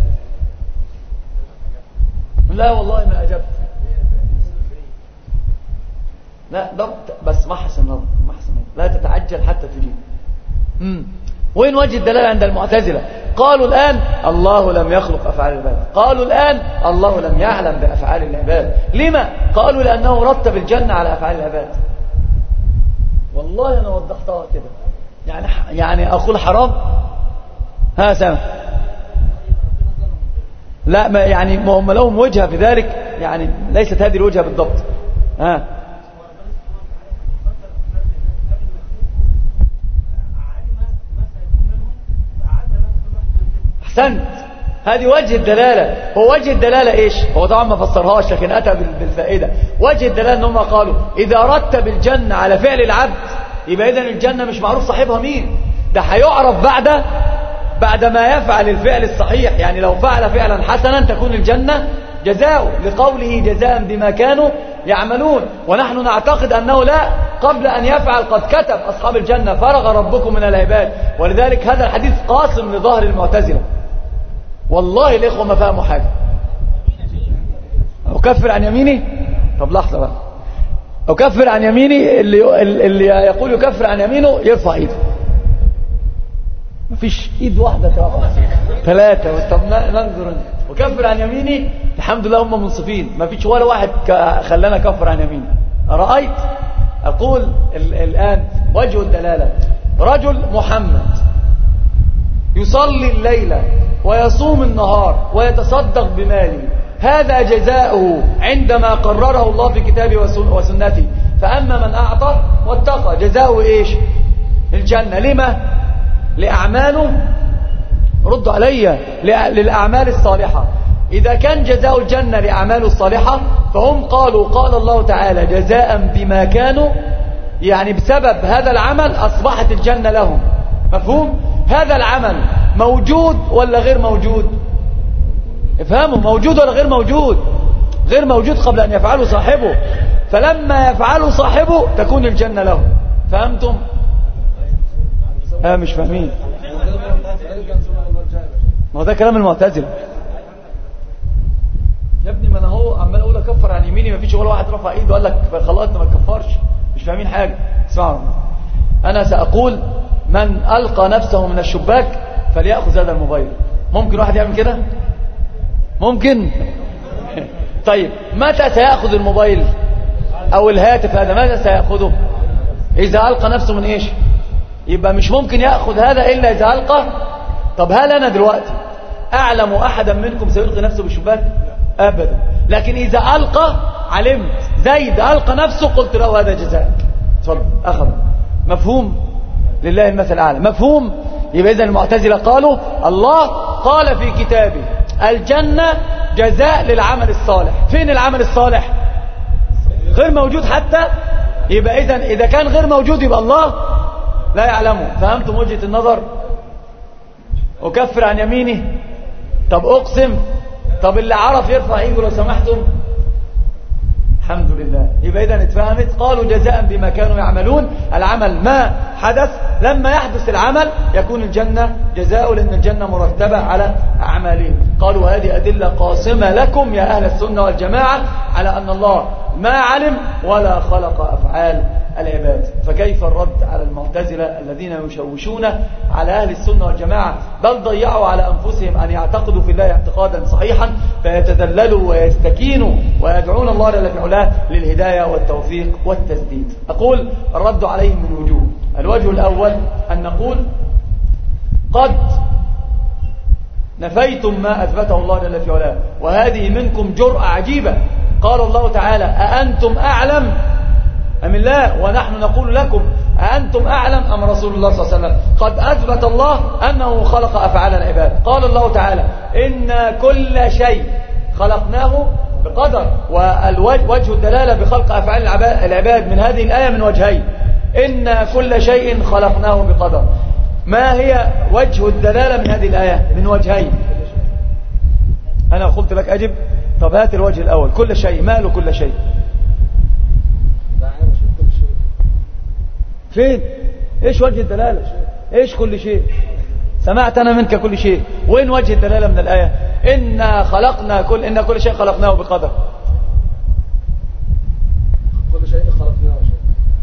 لا والله ما أجبت. لا ضبط بس ما حسن نظر، ما حسن نظر. لا تتعجل حتى تجيب. امم وين وجه الدلالة عند المعتزلة؟ قالوا الآن الله لم يخلق أفعال العباد، قالوا الآن الله لم يعلم بأفعال العباد. لما؟ قالوا لأنه رتب الجنة على أفعال العباد. والله أنا وضحتها كده. يعني يعني أقول حرام؟ ها سامح؟ لا ما يعني هم لهم وجهة في ذلك، يعني ليست هذه الوجهة بالضبط. ها أحسنت، هذه وجه الدلالة. هو وجه الدلالة إيش؟ هو طبعا ما فسرهاش لكن أتى بالفائدة. وجه الدلالة أنهم قالوا إذا رتب الجنة على فعل العبد يبقى إذن الجنة مش معروف صاحبها مين، ده هيعرف بعد بعد ما يفعل الفعل الصحيح. يعني لو فعل فعلا حسنا تكون الجنة جزاؤه، لقوله جزاء بما كانوا يعملون. ونحن نعتقد أنه لا، قبل أن يفعل قد كتب أصحاب الجنة فرغ ربكم من العباد. ولذلك هذا الحديث قاسم لظهر المعتزلة. والله الإخوة ما فهموا حاجة. أكفر عن يميني؟ طب لحظة بقى. أكفر عن يميني، اللي, اللي يقول يكفر عن يمينه يرفع إيده. مفيش إيد واحدة ترفع، ثلاثة. طب ننظر. وكفر عن يميني، الحمد لله هم منصفين، مفيش ولا واحد خلانا كفر عن يميني. رأيت؟ أقول الآن وجه الدلالة. رجل محمد يصلي الليلة ويصوم النهار ويتصدق بماله، هذا جزاؤه عندما قرره الله في كتابه وسنته. فأما من أعطى واتقى جزاؤه إيش؟ الجنة. لما؟ لأعماله، رد علي، للأعمال الصالحة. إذا كان جزاء الجنة لأعماله الصالحة فهم قالوا قال الله تعالى جزاء بما كانوا، يعني بسبب هذا العمل أصبحت الجنة لهم. مفهوم؟ هذا العمل موجود ولا غير موجود؟ افهموا، موجود ولا غير موجود؟ غير موجود قبل أن يفعله صاحبه، فلما يفعله صاحبه تكون الجنة له. فهمتم؟ ها مش فاهمين؟ ما هو ده كلام المعتزلة يا ابني. ما انا هو عمال اقول اكفر عن يميني، ما فيش ولا واحد رفع ايده وقال لك خلاص ما تكفرش. مش فاهمين حاجة. اسمعوا، انا سأقول من ألقى نفسه من الشباك فليأخذ هذا الموبايل. ممكن واحد يعمل كده؟ ممكن؟ طيب متى سيأخذ الموبايل او الهاتف هذا؟ ماذا سيأخذه؟ اذا ألقى نفسه من ايش؟ يبقى مش ممكن يأخذ هذا إلا إذا ألقى. طب هل أنا دلوقتي أعلم أحدا منكم سيلقي نفسه بالشباك؟ أبدا. لكن إذا ألقى علمت زيد ألقى نفسه قلت له هذا جزاء، اتفضل أخذ. مفهوم؟ لله المثل الأعلى. مفهوم؟ يبقى إذن المعتزلة قالوا الله قال في كتابه الجنة جزاء للعمل الصالح. فين العمل الصالح؟ غير موجود حتى. يبقى إذن إذا كان غير موجود يبقى الله لا يعلمه. فهمتم وجهة النظر؟ أكفر عن يمينه. طب أقسم. طب اللي عرف يرفع ايده لو سمحتم. الحمد لله. يبقى إذن اتفهمت. قالوا جزاء بما كانوا يعملون. العمل ما حدث، لما يحدث العمل يكون الجنة جزاء، لأن الجنة مرتبة على أعمالهم. قالوا هذه أدلة قاسمة لكم يا أهل السنة والجماعة على أن الله ما علم ولا خلق أفعال العباد. فكيف الرد على المعتزلة الذين يشوشون على أهل السنة والجماعة، بل ضيعوا على أنفسهم أن يعتقدوا في الله اعتقادا صحيحا فيتذللوا ويستكينوا ويدعون الله جل في علاه للهداية والتوفيق والتسديد. أقول الرد عليهم من وجوه. الوجه الأول أن نقول قد نفيتم ما أثبته الله جل في علاه، وهذه منكم جرأة عجيبة. قال الله تعالى أأنتم أعلم أم الله؟ ونحن نقول لكم أأنتم أعلم أم رسول الله صلى الله عليه وسلم؟ قد أثبت الله أنه خلق أفعال العباد. قال الله تعالى إن كل شيء خلقناه بقدر. والوجه الدلالة بخلق أفعال العباد من هذه الآية من وجهين. إن كل شيء خلقناه بقدر. ما هي وجه الدلالة من هذه الآية؟ من وجهين. أنا قلت لك أجب. طب هات الوجه الأول. كل شيء ماله كل شيء؟ فين؟ ايش وجه الدلالة؟ ايش كل شيء؟ سمعت انا منك كل شيء. وين وجه الدلالة من الآية؟ إن خلقنا كل إن كل شيء خلقناه بقدر. كل شيء خلقناه شيء.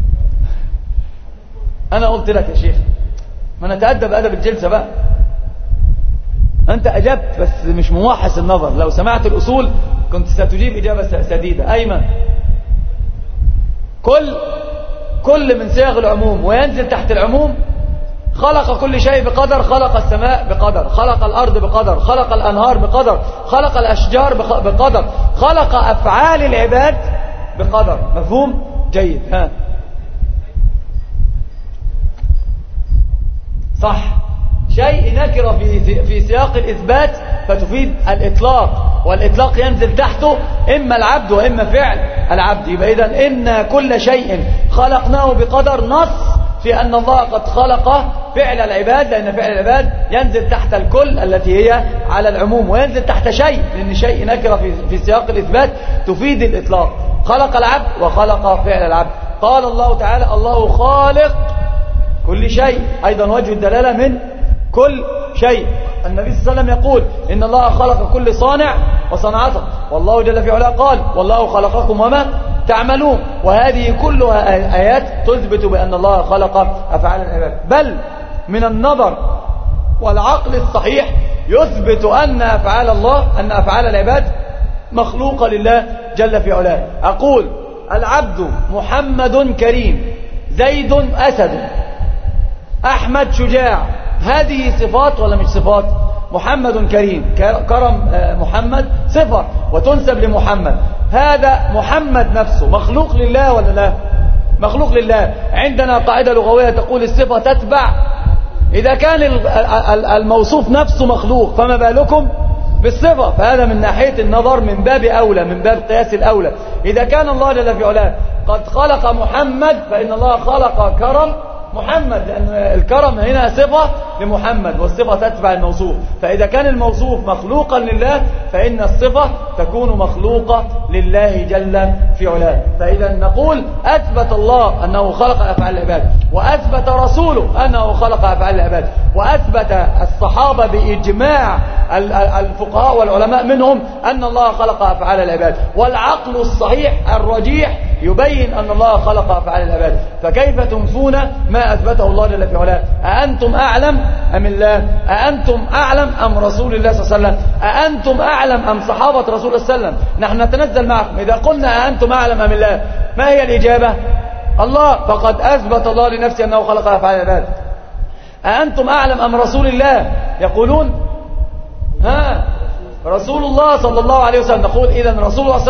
انا قلت لك يا شيخ ما نتأدب أدب الجلسة بقى. انت اجبت بس مش موحس النظر. لو سمعت الأصول كنت ستجيب إجابة سديدة. أيمن كل كل من صيغ العموم وينزل تحت العموم. خلق كل شيء بقدر. خلق السماء بقدر، خلق الأرض بقدر، خلق الأنهار بقدر، خلق الأشجار بقدر، خلق أفعال العباد بقدر. مفهوم؟ جيد. ها صح. شيء نكرة في في سياق الإثبات فتفيد الإطلاق، والإطلاق ينزل تحته إما العبد وإما فعل العبد. يبقى إذن إن كل شيء خلقناه بقدر نص في أن الله قد خلق فعل العباد، لأن فعل العباد ينزل تحت الكل التي هي على العموم، وينزل تحت شيء لأن شيء نكرة في في سياق الإثبات تفيد الإطلاق. خلق العبد وخلق فعل العبد. قال الله تعالى الله خالق كل شيء. أيضا وجه الدلالة من كل شيء. النبي صلى الله عليه وسلم يقول إن الله خلق كل صانع وصنعته، والله جل في علاه قال والله خلقكم وما تعملون. وهذه كلها آيات تثبت بأن الله خلق أفعال العباد. بل من النظر والعقل الصحيح يثبت أن أفعال الله أن أفعال العباد مخلوقة لله جل في علاه. أقول العبد محمد كريم، زيد أسد، أحمد شجاع. هذه صفات ولا مش صفات؟ محمد كريم، كرم محمد صفة وتنسب لمحمد. هذا محمد نفسه مخلوق لله ولا لا؟ مخلوق لله. عندنا قاعدة لغوية تقول الصفة تتبع. إذا كان الموصوف نفسه مخلوق فما بالكم بالصفة؟ فهذا من ناحية النظر من باب أولى، من باب قياس الأولى. إذا كان الله جل في علاه قد خلق محمد فإن الله خلق كرم محمد، لأن الكرم هنا صفة لمحمد والصفة تتبع الموصوف. فإذا كان الموصوف مخلوقا لله فإن الصفة تكون مخلوقة لله جل في علاه. فإذا نقول أثبت الله أنه خلق أفعال العباد، وأثبت رسوله أنه خلق أفعال العباد، وأثبت الصحابة بإجماع الفقهاء والعلماء منهم أن الله خلق أفعال العباد. والعقل الصحيح الرجيح يبين أن الله خلق أفعال العباد. فكيف تنفون ما أثبته الله جل في علاه؟ أأنتم أعلم أم الله؟ أأنتم أعلم أم رسول الله صلى الله عليه وسلم؟ أأنتم أعلم أم صحابة رسول الله صلى الله عليه وسلم؟ نحن نتنزل معكم. إذا قلنا أأنتم أعلم أم الله ما هي الإجابة؟ الله. فقد أثبت الله لنفسه أنه خلق أفعال العباد. أأنتم أعلم أم رسول الله؟ يقولون ها رسول الله صلى الله عليه وسلم. نقول إذن رسول الله صلى الله عليه وسلم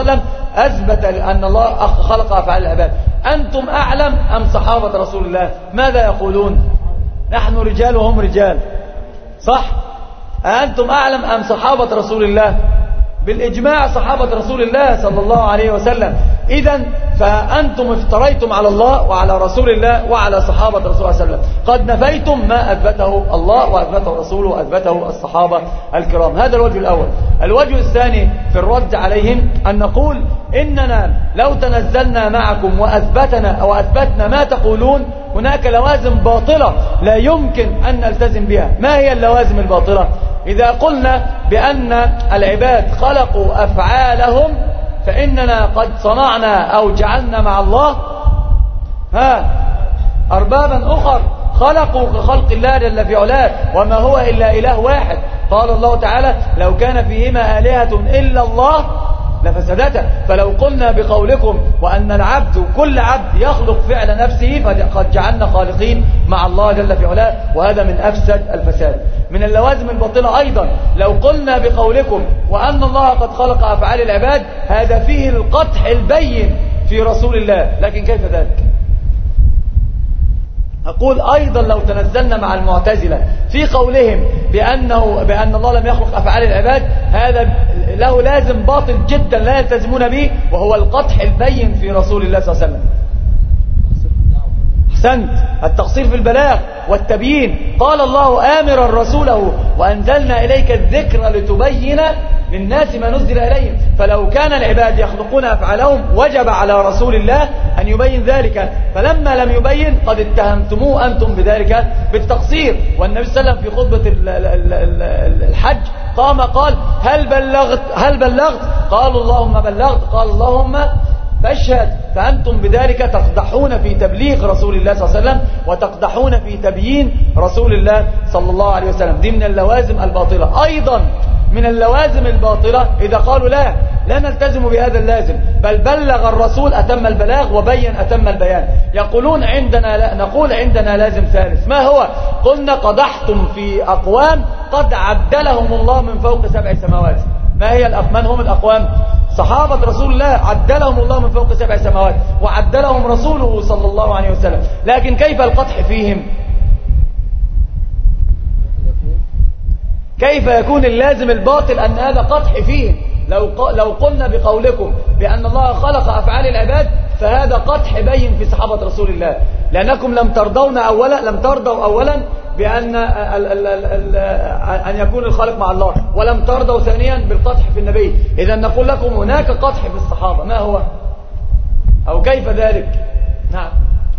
أثبت أن الله خلق أفعال العباد. أنتم أعلم أم صحابة رسول الله؟ ماذا يقولون؟ نحن رجال وهم رجال، صح؟ أنتم أعلم أم صحابة رسول الله؟ بالإجماع صحابة رسول الله صلى الله عليه وسلم. إذن فأنتم افتريتم على الله وعلى رسول الله وعلى صحابة رسول الله صلى الله عليه وسلم. قد نفيتم ما أثبته الله وأثبته رسوله وأثبته الصحابة الكرام. هذا الوجه الأول. الوجه الثاني في الرد عليهم أن نقول إننا لو تنزلنا معكم وأثبتنا أو أثبتنا ما تقولون هناك لوازم باطلة لا يمكن أن نلتزم بها. ما هي اللوازم الباطلة؟ إذا قلنا بأن العباد خلقوا أفعالهم فإننا قد صنعنا أو جعلنا مع الله ها أربابا أخر خلقوا كخلق الله جل في علاه وما هو إلا إله واحد. قال الله تعالى لو كان فيهما آلهة إلا الله لفسدتا. فلو قلنا بقولكم وأن العبد كل عبد يخلق فعل نفسه فقد جعلنا خالقين مع الله جل في علاه، وهذا من أفسد الفساد. من اللوازم الباطلة أيضا لو قلنا بقولكم وأن الله قد خلق أفعال العباد، هذا فيه القدح البين في رسول الله. لكن كيف ذلك؟ أقول أيضا لو تنزلنا مع المعتزلة في قولهم بأنه بأن الله لم يخلق أفعال العباد، هذا له لازم باطل جدا لا يلتزمون به، وهو القدح البين في رسول الله صلى الله عليه وسلم. أحسنت، التقصير في البلاغ والتبيين. قال الله آمرا رسوله وأنزلنا إليك الذكر لتبين للناس ما نزل إليهم. فلو كان العباد يخلقون أفعالهم وجب على رسول الله أن يبين ذلك، فلما لم يبين قد اتهمتموه أنتم بذلك بالتقصير. والنبي صلى الله عليه وسلم في خطبة الحج قام قال هل بلغت هل بلغت قالوا اللهم بلغت، قال اللهم فاشهد. فأنتم بذلك تقدحون في تبليغ رسول الله صلى الله عليه وسلم وتقدحون في تبيين رسول الله صلى الله عليه وسلم. دي من اللوازم الباطلة. أيضا من اللوازم الباطلة إذا قالوا لا لا نلتزم بهذا اللازم بل بلغ الرسول أتم البلاغ وبين أتم البيان، يقولون عندنا لا نقول عندنا لازم ثالث. ما هو؟ قلنا قدحتم في أقوام قد عدلهم الله من فوق سبع سماوات. ما هي من هم الأقوام؟ صحابة رسول الله عدلهم الله من فوق سبع سماوات وعدلهم رسوله صلى الله عليه وسلم. لكن كيف القدح فيهم؟ كيف يكون اللازم الباطل أن هذا قدح فيهم؟ لو لو قلنا بقولكم بأن الله خلق أفعال العباد فهذا قدح بين في صحابة رسول الله، لأنكم لم ترضون أولا لم ترضوا أولا بأن ال ال ال أن يكون الخالق مع الله، ولم ترضوا ثانيا بالقدح في النبي. إذا نقول لكم هناك قدح في الصحابة. ما هو أو كيف ذلك؟ نعم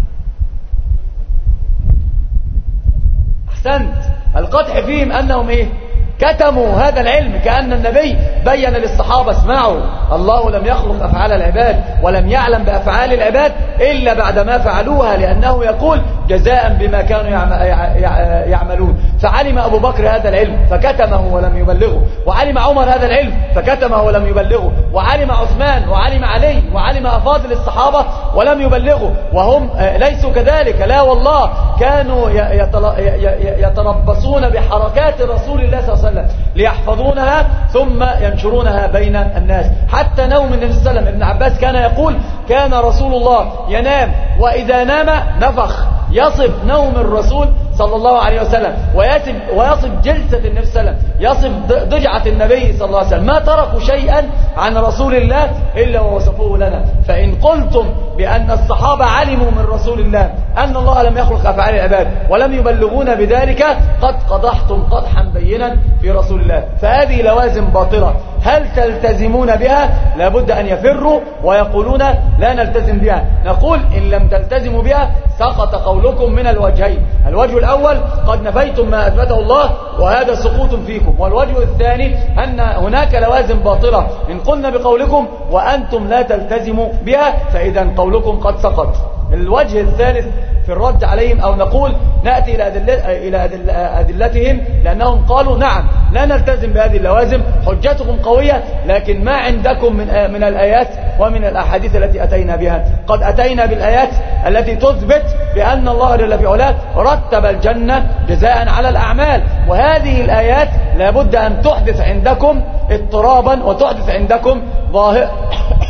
أحسنت. القدح فيهم أنهم إيه؟ كتموا هذا العلم، كأن النبي بين للصحابة اسمعوا الله لم يخلق أفعال العباد ولم يعلم بأفعال العباد إلا بعد ما فعلوها، لأنه يقول جزاء بما كانوا يعملون. فعلم أبو بكر هذا العلم فكتمه ولم يبلغه، وعلم عمر هذا العلم فكتمه ولم يبلغه، وعلم عثمان وعلم علي وعلم أفاضل الصحابة ولم يبلغوا، وهم ليسوا كذلك. لا والله كانوا يتربصون بحركات رسول الله صلى الله عليه وسلم ليحفظونها ثم ينشرونها بين الناس. حتى نوم النبي صلى الله عليه وسلم، ابن عباس كان يقول كان رسول الله ينام وإذا نام نفخ، يصف نوم الرسول صلى الله عليه وسلم ويصف, ويصف جلسة النبي صلى الله عليه وسلم، يصف ضجعة النبي صلى الله عليه وسلم. ما تركوا شيئا عن رسول الله إلا ووصفوه لنا. فإن قلتم بأن الصحابة علموا من رسول الله أن الله لم يخلق أفعال العباد ولم يبلغون بذلك قد قدحتم قدحا بينا في رسول الله. فهذه لوازم باطلة. هل تلتزمون بها؟ لابد أن يفروا ويقولون لا نلتزم بها. نقول إن لم تلتزموا بها سقط قولكم من الوجهين. الوجه الأول قد نفيتم ما أثبته الله وهذا سقوط فيكم، والوجه الثاني أن هناك لوازم باطلة إن قلنا بقولكم وأنتم لا تلتزموا بها فإذا قولكم قد سقط. الوجه الثالث في الرد عليهم أو نقول نأتي إلى, أدل... إلى أدل... أدلتهم، لأنهم قالوا نعم لا نلتزم بهذه اللوازم، حجتكم قوية، لكن ما عندكم من, من الآيات ومن الأحاديث التي أتينا بها. قد أتينا بالآيات التي تثبت بأن الله جل في علاه رتب الجنة جزاء على الأعمال، وهذه الآيات لابد أن تحدث عندكم اضطرابا وتحدث عندكم ظاهر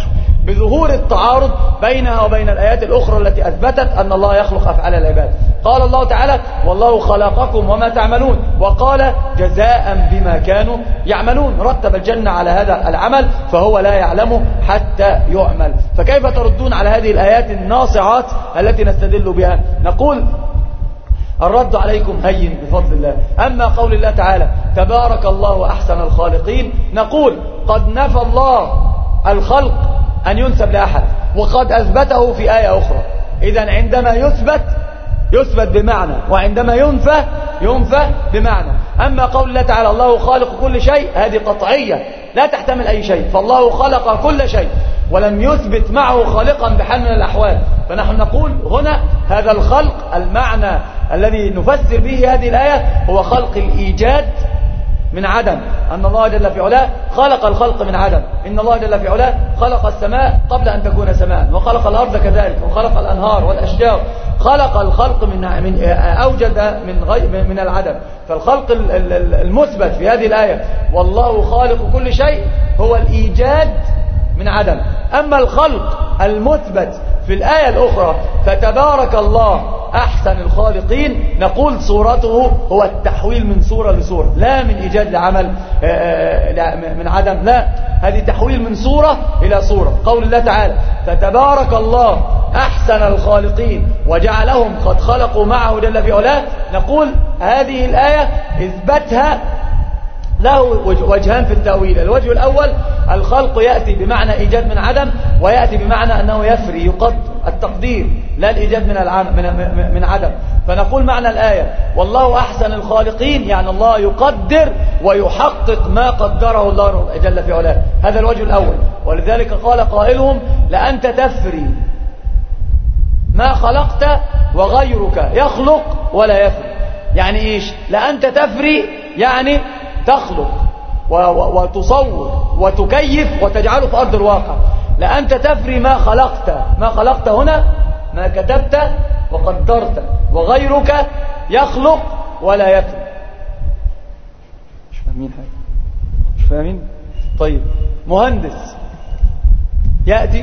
بظهور التعارض بينها وبين الآيات الأخرى التي أثبتت أن الله يخلق أفعال العباد. قال الله تعالى والله خلقكم وما تعملون، وقال جزاء بما كانوا يعملون، رتب الجنة على هذا العمل فهو لا يعلمه حتى يعمل. فكيف تردون على هذه الآيات الناصعات التي نستدل بها؟ نقول الرد عليكم هين بفضل الله. أما قول الله تعالى تبارك الله أحسن الخالقين، نقول قد نفى الله الخلق أن ينسب لأحد وقد أثبته في آية أخرى. إذن عندما يثبت يثبت بمعنى، وعندما ينفى ينفى بمعنى. أما قول الله تعالى الله خالق كل شيء، هذه قطعية لا تحتمل أي شيء، فالله خلق كل شيء ولم يثبت معه خالقا بحال من الأحوال. فنحن نقول هنا هذا الخلق المعنى الذي نفسر به هذه الآية هو خلق الإيجاد من عدم، أن الله جل في علاه خلق الخلق من عدم. إن الله جل في علاه خلق السماء قبل أن تكون سماء، وخلق الأرض كذلك، وخلق الأنهار والأشجار، خلق الخلق من من أوجد من غير من العدم. فالخلق المثبت في هذه الآية والله خالق كل شيء هو الإيجاد من عدم. أما الخلق المثبت في الآية الأخرى فتبارك الله أحسن الخالقين، نقول صورته هو التحويل من صورة لصورة، لا من إيجاد لعمل من عدم، لا، هذه تحويل من صورة إلى صورة. قول الله تعالى فتبارك الله أحسن الخالقين وجعلهم قد خلقوا معه جل في علاه، نقول هذه الآية إثباتها له وجهان في التأويل. الوجه الأول الخلق يأتي بمعنى إيجاد من عدم، ويأتي بمعنى أنه يفري يقدر التقدير، لا الإيجاد من من من عدم. فنقول معنى الآية والله أحسن الخالقين يعني الله يقدر ويحقق ما قدره الله جل في علاه، هذا الوجه الأول. ولذلك قال قائلهم لأنت تفري ما خلقت وغيرك يخلق ولا يفري. يعني إيش؟ لأنت تفري يعني تخلق وتصور وتكيف وتجعله في أرض الواقع. لأنت تفري ما خلقت، ما خلقت هنا ما كتبت وقدرت، وغيرك يخلق ولا يفري. مش فاهمين حاجة؟ مش فاهمين؟ طيب، مهندس يأتي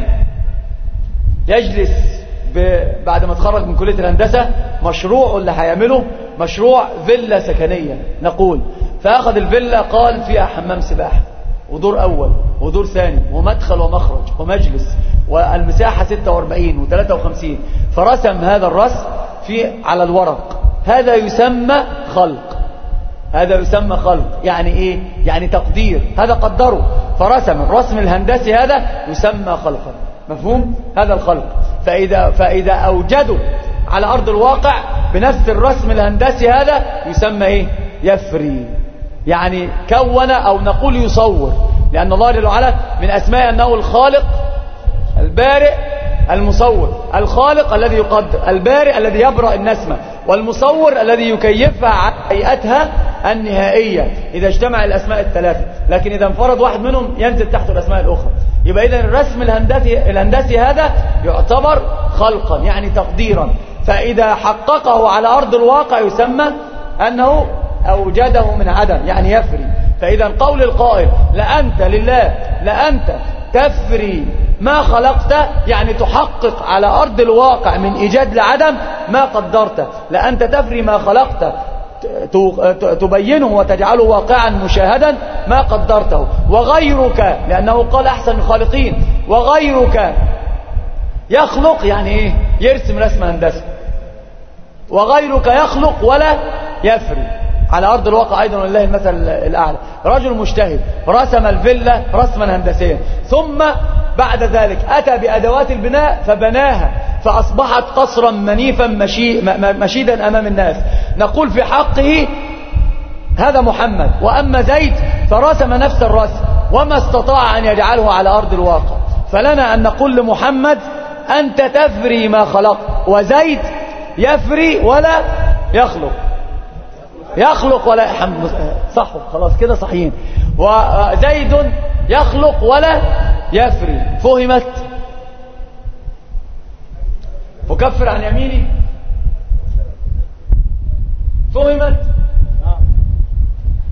يجلس بعد ما تخرج من كلية الهندسة، مشروع اللي هيعمله مشروع فيلا سكنية نقول، فأخذ الفيلا قال فيها حمام سباحة ودور أول ودور ثاني ومدخل ومخرج ومجلس، والمساحة ستة وأربعين وثلاثة وخمسين، فرسم هذا الرسم في على الورق. هذا يسمى خلق، هذا يسمى خلق. يعني إيه؟ يعني تقدير، هذا قدره فرسم الرسم الهندسي، هذا يسمى خلقا. مفهوم؟ هذا الخلق. فإذا, فإذا أوجدوا على أرض الواقع بنفس الرسم الهندسي هذا يسمى إيه؟ يفري، يعني كون أو نقول يصور، لأن الله جل وعلا من أسماء أنه الخالق البارئ المصور. الخالق الذي يقدر، البارئ الذي يبرأ النسمة، والمصور الذي يكيفها على هيئتها النهائية إذا اجتمع الأسماء الثلاثة. لكن إذا انفرد واحد منهم ينزل تحت الأسماء الأخرى. يبقى إذن الرسم الهندسي, الهندسي هذا يعتبر خلقا يعني تقديرا. فإذا حققه على أرض الواقع يسمى أنه أوجده من عدم يعني يفري. فإذا قول القائل لأنت لله لأنت تفري ما خلقت يعني تحقق على أرض الواقع من إيجاد لعدم ما قدرت. لأنت تفري ما خلقت تبينه وتجعله واقعا مشاهدا ما قدرته. وغيرك لأنه قال أحسن الخالقين وغيرك يخلق يعني إيه؟ يرسم رسم هندسي. وغيرك يخلق ولا يفري على أرض الواقع أيضا ولله المثل الأعلى. رجل مجتهد رسم الفيلا رسما هندسيا ثم بعد ذلك أتى بأدوات البناء فبناها فأصبحت قصرا منيفا مشي مشيدا أمام الناس. نقول في حقه هذا محمد. وأما زيد فرسم نفس الرسم وما استطاع أن يجعله على أرض الواقع. فلنا أن نقول لمحمد أنت تفري ما خلق وزيد يفري ولا يخلق. يخلق ولا حمد صح خلاص كده صحيين. وزيد يخلق ولا يفري. فهمت؟ أكفر عن يميني. فهمت؟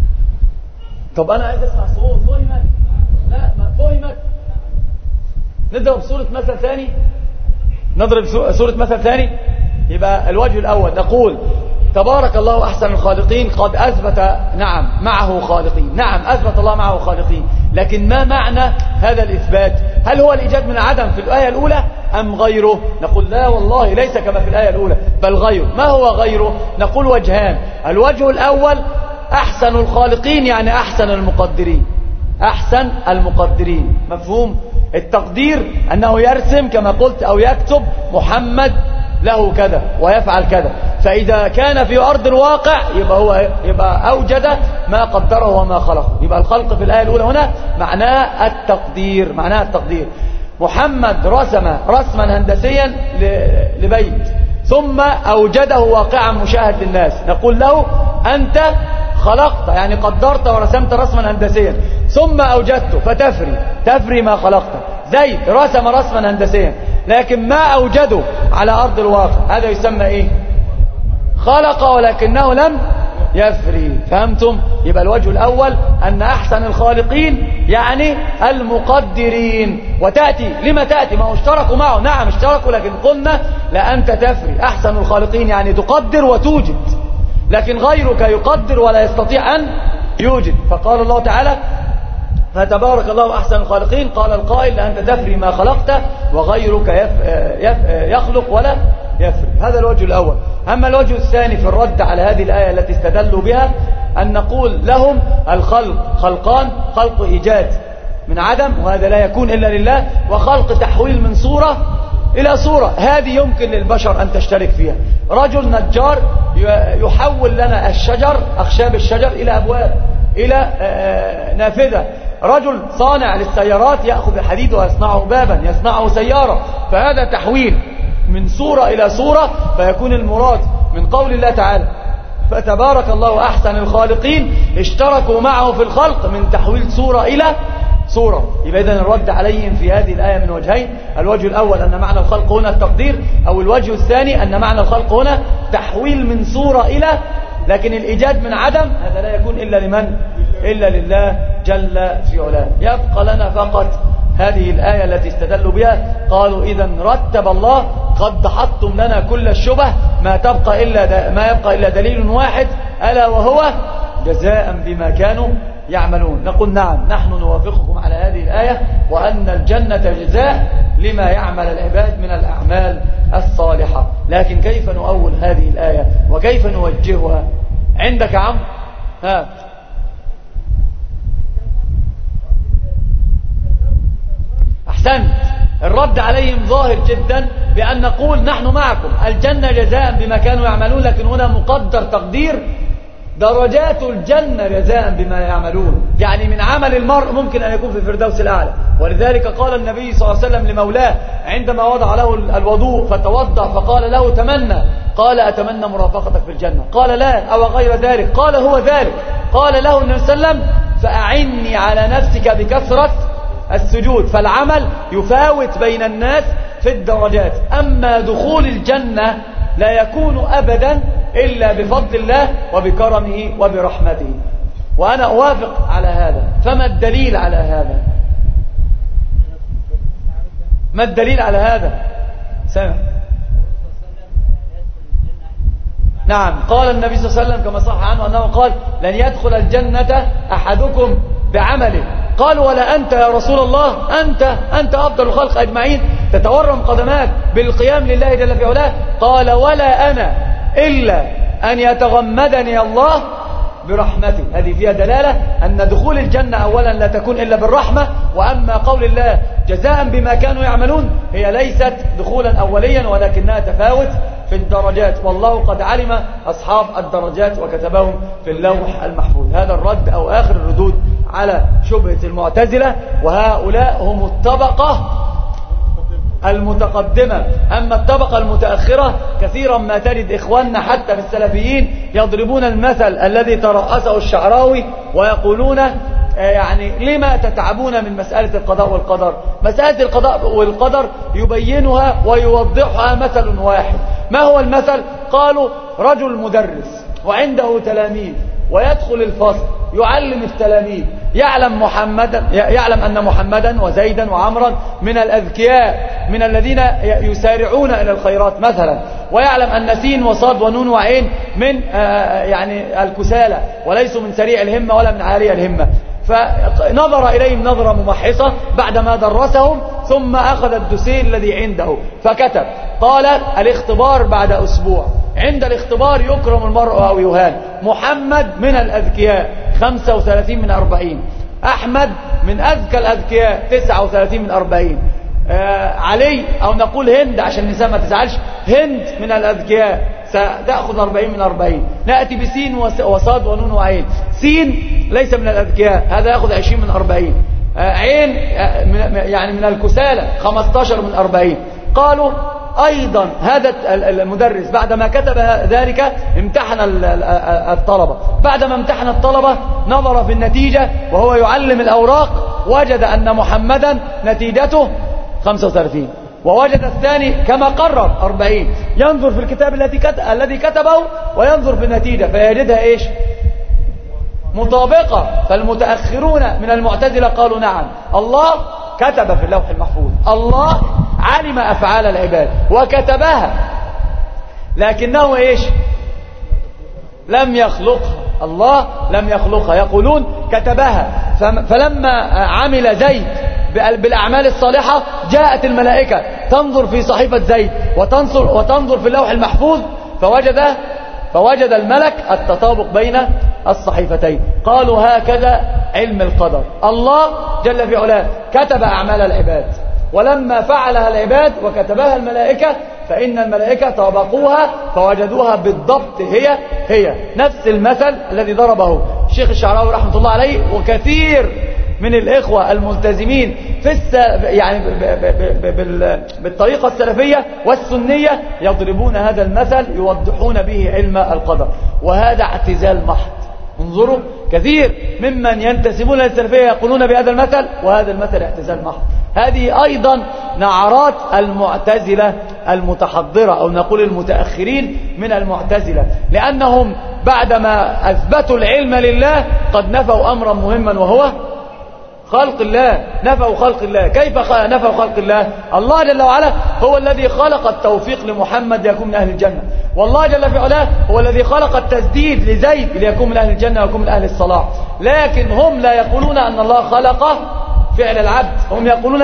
طب أنا عايز أسمع صوت. فهمت؟ لا ما فهمت. نضرب صورة مثل ثاني نضرب صورة مثل ثاني. يبقى الوجه الأول نقول تبارك الله أحسن الخالقين قد أثبت نعم معه خالقين، نعم أثبت الله معه خالقين، لكن ما معنى هذا الإثبات؟ هل هو الإيجاد من عدم في الآية الأولى أم غيره؟ نقول لا والله ليس كما في الآية الأولى بل غيره. ما هو غيره؟ نقول وجهان. الوجه الأول أحسن الخالقين يعني أحسن المقدرين، أحسن المقدرين. مفهوم؟ التقدير أنه يرسم كما قلت أو يكتب محمد له كذا ويفعل كذا، فإذا كان في أرض الواقع يبقى هو يبقى أوجد ما قدره وما خلقه. يبقى الخلق في الآية الأولى هنا معناه التقدير، معناه التقدير. محمد رسم رسما هندسيا لبيت ثم أوجده واقعا مشاهد للناس، نقول له أنت خلقت يعني قدرت ورسمت رسما هندسيا ثم أوجدته فتفري تفري ما خلقته. زيد رسم رسما هندسيا لكن ما أوجده على أرض الواقع، هذا يسمى إيه؟ خلق ولكنه لم يفري. فهمتم؟ يبقى الوجه الأول أن أحسن الخالقين يعني المقدرين. وتأتي لما تأتي؟ ما هو اشتركوا معه، نعم اشتركوا، لكن قلنا لا أنت تفري. أحسن الخالقين يعني تقدر وتوجد، لكن غيرك يقدر ولا يستطيع أن يوجد. فقال الله تعالى فتبارك الله أحسن الخالقين. قال القائل أنت تفري ما خلقت وغيرك يف يف يخلق ولا يفري. هذا الوجه الأول. أما الوجه الثاني في الرد على هذه الآية التي استدلوا بها أن نقول لهم الخلق خلقان: خلق إيجاد من عدم وهذا لا يكون إلا لله، وخلق تحويل من صورة إلى صورة، هذه يمكن للبشر أن تشترك فيها. رجل نجار يحول لنا الشجر أخشاب الشجر إلى أبواب إلى نافذة. رجل صانع للسيارات يأخذ الحديد ويصنعه بابا، يصنعه سيارة. فهذا تحويل من صورة إلى صورة، فيكون المراد من قول الله تعالى فتبارك الله أحسن الخالقين اشتركوا معه في الخلق من تحويل صورة إلى صورة. يبقى إذن الرد عليهم في هذه الآية من وجهين: الوجه الأول أن معنى الخلق هنا التقدير، أو الوجه الثاني أن معنى الخلق هنا تحويل من صورة إلى، لكن الإيجاد من عدم هذا لا يكون إلا لمن؟ إلا لله جل في علاه. يبقى لنا فقط هذه الآية التي استدلوا بها. قالوا إذن رتب الله قد دحضتم لنا كل الشبه، ما تبقى إلا ما يبقى إلا دليل واحد ألا وهو جزاء بما كانوا يعملون. نقول نعم، نحن نوافقكم على هذه الآية، وأن الجنة جزاء لما يعمل العباد من الأعمال الصالحة. لكن كيف نؤول هذه الآية وكيف نوجهها؟ عندك عم ها أحسنت. الرد عليهم ظاهر جدا بأن نقول نحن معكم، الجنة جزاء بما كانوا يعملون، لكن هنا مقدر تقدير درجات الجنة جزاء بما يعملون، يعني من عمل المرء ممكن أن يكون في الفردوس الأعلى. ولذلك قال النبي صلى الله عليه وسلم لمولاه عندما وضع له الوضوء فتوضأ فقال له تمنى، قال أتمنى مرافقتك في الجنة؟ قال لا، أو غير ذلك؟ قال هو ذلك. قال له النبي صلى الله عليه وسلم فأعني على نفسك بكثرة السجود. فالعمل يفاوت بين الناس في الدرجات. أما دخول الجنة لا يكون أبدا إلا بفضل الله وبكرمه وبرحمته، وأنا أوافق على هذا. فما الدليل على هذا؟ ما الدليل على هذا؟ سامع. نعم، قال النبي صلى الله عليه وسلم كما صح عنه أنه قال لن يدخل الجنة أحدكم بعمله. قال ولا أنت يا رسول الله؟ أنت أنت أفضل الخلق أجمعين، تتورم قدماك بالقيام لله جل في علاه. قال ولا أنا إلا أن يتغمدني الله برحمته. هذه فيها دلالة أن دخول الجنة أولا لا تكون إلا بالرحمة، وأما قول الله جزاء بما كانوا يعملون هي ليست دخولا أوليا ولكنها تفاوت في الدرجات، والله قد علم أصحاب الدرجات وكتبهم في اللوح المحفوظ. هذا الرد أو آخر الردود على شبهة المعتزلة، وهؤلاء هم الطبقة المتقدمة. أما الطبقة المتأخرة كثيرا ما تجد إخواننا حتى في السلفيين يضربون المثل الذي ترأسه الشعراوي ويقولون يعني لما تتعبون من مسألة القضاء والقدر؟ مسألة القضاء والقدر يبينها ويوضحها مثل واحد. ما هو المثل؟ قالوا رجل مدرس وعنده تلاميذ ويدخل الفصل يعلم التلاميذ، يعلم محمدا يعلم أن محمدا وزيدا وعمرا من الأذكياء، من الذين يسارعون إلى الخيرات مثلا، ويعلم أن سين وصاد ونون وعين من يعني الكسالى وليسوا من سريع الهمة ولا من عالية الهمة. فنظر إليهم نظرة ممحصة بعدما درسهم، ثم أخذ الدوسيه الذي عنده فكتب. قال الاختبار بعد أسبوع، عند الاختبار يكرم المرء أو يهان. محمد من الأذكياء خمسة وثلاثين من أربعين، أحمد من أذكى الأذكياء تسعة وثلاثين من أربعين، آه علي أو نقول هند عشان النساء ما تزعلش، هند من الأذكياء ستأخذ أربعين من أربعين. نأتي بسين وصاد ونون وعين، سين ليس من الأذكياء هذا يأخذ عشرين من أربعين، آه عين آه يعني من الكسالى خمسة عشر من أربعين. قالوا أيضا هذا المدرس بعدما كتب ذلك امتحن الطلبة، بعدما امتحن الطلبة نظر في النتيجة وهو يعلم الأوراق، وجد أن محمدا نتيجته خمسة وثلاثين، ووجد الثاني كما قرر أربعين. ينظر في الكتاب الذي كتبه وينظر في النتيجة فيجدها إيش؟ مطابقة. فالمتأخرون من المعتزلة قالوا نعم، الله كتب في اللوح المحفوظ، الله علم أفعال العباد وكتبها، لكنه إيش؟ لم يخلقها، الله لم يخلقها. يقولون كتبها، فلما عمل زيد بالأعمال الصالحة جاءت الملائكة تنظر في صحيفة زيد وتنظر, وتنظر في اللوح المحفوظ، فوجد فوجد الملك التطابق بين الصحيفتين. قالوا هكذا علم القدر، الله جل في علاه كتب أعمال العباد، ولما فعلها العباد وكتبها الملائكة فإن الملائكة طابقوها فوجدوها بالضبط هي هي نفس المثل الذي ضربه الشيخ الشعراوي رحمة الله عليه وكثير من الإخوة الملتزمين في الس... يعني ب... ب... ب... بال... بالطريقة السلفية والسنية يضربون هذا المثل يوضحون به علم القدر، وهذا اعتزال محض. انظروا كثير ممن ينتسبون للسلفية يقولون بهذا المثل، وهذا المثل اعتزال محض. هذه أيضا نعرات المعتزلة المتحضرة أو نقول المتأخرين من المعتزلة، لأنهم بعدما أثبتوا العلم لله قد نفوا أمرا مهما وهو خلق الله. نفوا خلق الله. كيف نفوا خلق الله؟ الله جل وعلا هو الذي خلق التوفيق لمحمد ليكون من أهل الجنة، والله جل في علاه هو الذي خلق التسديد لزيد ليكون من أهل الجنة ويكون من أهل الصلاح. لكن هم لا يقولون أن الله خلق فعل العبد، هم يقولون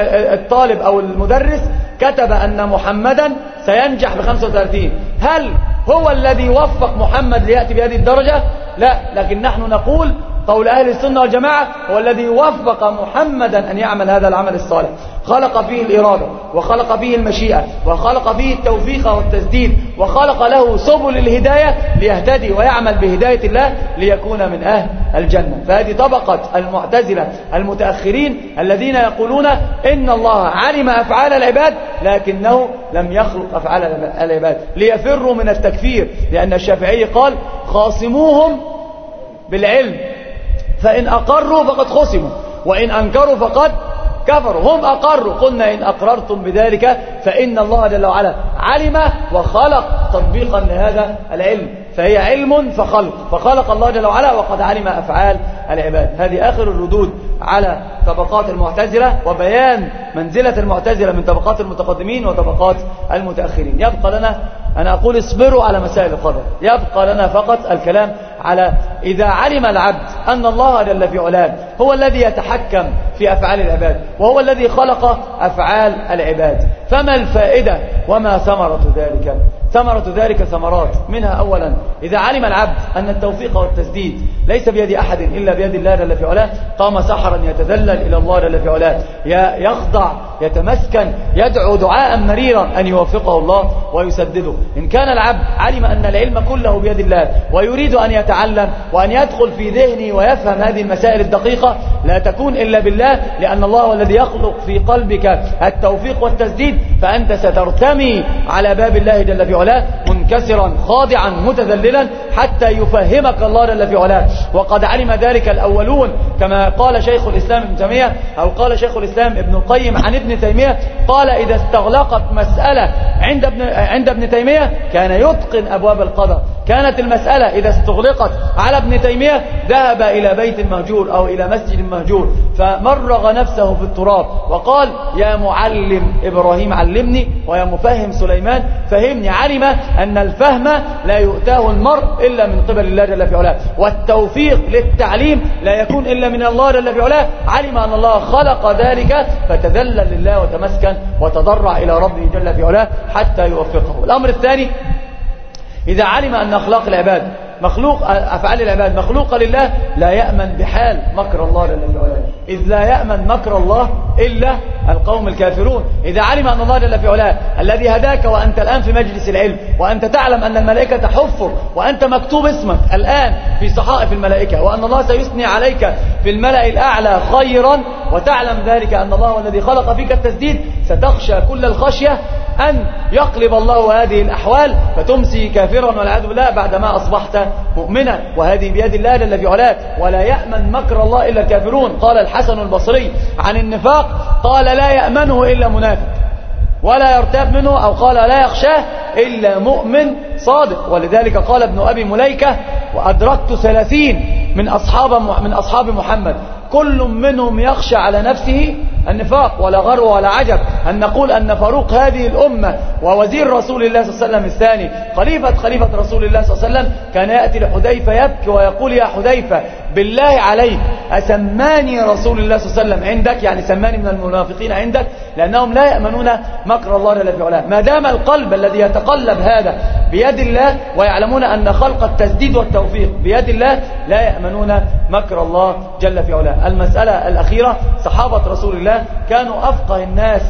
الطالب أو المدرس كتب أن محمدا سينجح بخمسة وثلاثين. هل هو الذي وفق محمد ليأتي بهذه الدرجة؟ لا، لكن نحن نقول قول أهل السنة والجماعة هو الذي وفق محمدا أن يعمل هذا العمل الصالح، خلق فيه الإرادة وخلق فيه المشيئة وخلق فيه التوفيق والتسديد وخلق له سبل الهداية ليهتدي ويعمل بهداية الله ليكون من أهل الجنة. فهذه طبقة المعتزلة المتأخرين الذين يقولون إن الله علم أفعال العباد لكنه لم يخلق أفعال العباد، ليفروا من التكفير، لأن الشافعي قال خاصموهم بالعلم فإن أقروا فقد خصموا وإن أنكروا فقد كفروا. هم أقروا، قلنا إن أقررتم بذلك فإن الله جل وعلا علم وخلق تطبيقا لهذا العلم، فهي علم فخلق، فخلق الله جل وعلا وقد علم أفعال العباد. هذه آخر الردود على طبقات المعتزلة وبيان منزلة المعتزلة من طبقات المتقدمين وطبقات المتأخرين. يبقى لنا أنا أقول اصبروا على مسائل القدر، يبقى لنا فقط الكلام على إذا علم العبد أن الله جل في علاه هو الذي يتحكم في أفعال العباد وهو الذي خلق أفعال العباد، فما الفائدة وما ثمرة ذلك؟ ثمرة ذلك ثمرات، منها أولا إذا علم العبد أن التوفيق والتسديد ليس بيد أحد إلا بيد الله جل في علاه قام سحرا يتذلل إلى الله جل في علاه، يخضع يتمسكن يدعو دعاء مريرا أن يوفقه الله ويسدده. إن كان العبد علم أن العلم كله بيد الله ويريد أن يتعلم وأن يدخل في ذهنه ويفهم هذه المسائل الدقيقة لا تكون إلا بالله، لأن الله هو الذي يخلق في قلبك التوفيق والتسديد، فأنت سترتمي على باب الله جل في علاه منكسرا خاضعا متذللا حتى يفهمك الله جل في علاه. وقد علم ذلك الأولون كما قال شيخ الإسلام ابن تيمية أو قال شيخ الإسلام ابن القيم عن ابن تيمية، قال إذا استغلقت مسألة عند ابن, عند ابن تيمية كان يتقن أبواب القدر، كانت المسألة إذا استغلقت على ابن تيمية ذهب إلى بيت مهجور أو إلى مسجد مهجور فمرغ نفسه في التراب وقال يا معلم إبراهيم علمني ويا مفهم سليمان فهمني. علم أن الفهم لا يؤتاه المرء إلا من قبل الله جل في علاه، والتوفيق للتعليم لا يكون إلا من الله جل في علاه. علم أن الله خلق ذلك فتذلل لله وتمسكن وتضرع إلى ربه جل في علاه حتى يوفقه. الأمر الثاني، إذا علم أن أخلاق العباد مخلوق، أفعال العباد مخلوقة لله، لا يأمن بحال مكر الله جل في علاه، إذ لا يأمن مكر الله إلا القوم الكافرون. إذا علم أن الله جل في علاه الذي هداك وأنت الآن في مجلس العلم وأنت تعلم أن الملائكة تحفك وأنت مكتوب اسمك الآن في صحائف الملائكة وأن الله سيثني عليك في الملأ الأعلى خيرا، وتعلم ذلك أن الله هو الذي خلق فيك التسديد، ستخشى كل الخشية أن يقلب الله هذه الأحوال فتمسي كافرا والعياذ بالله بعدما أصبحت مؤمنا، وهذه بيد الله جل في علاه. ولا يأمن مكر الله إلا الكافرون. قال الحسن البصري عن النفاق قال لا يأمنه إلا منافق، ولا يرتاب منه، أو قال لا يخشاه إلا مؤمن صادق. ولذلك قال ابن أبي مليكة وأدركت ثلاثين من أصحاب من أصحاب محمد كل منهم يخشى على نفسه النفاق، ولا غرو ولا عجب أن نقول أن فاروق هذه الأمة ووزير رسول الله صلى الله عليه وسلم الثاني خليفة خليفة رسول الله صلى الله عليه وسلم كان يأتي لحذيفة يبكي ويقول يا حذيفة بالله عليك أسماني رسول الله صلى الله عليه وسلم عندك، يعني سماني من المنافقين عندك، لأنهم لا يأمنون مكر الله جل في علاه. ما دام القلب الذي يتقلب هذا بيد الله ويعلمون أن خلق التسديد والتوفيق بيد الله لا يأمنون مكر الله جل في علاه. المسألة الأخيرة، صحابة رسول الله كانوا أفقه الناس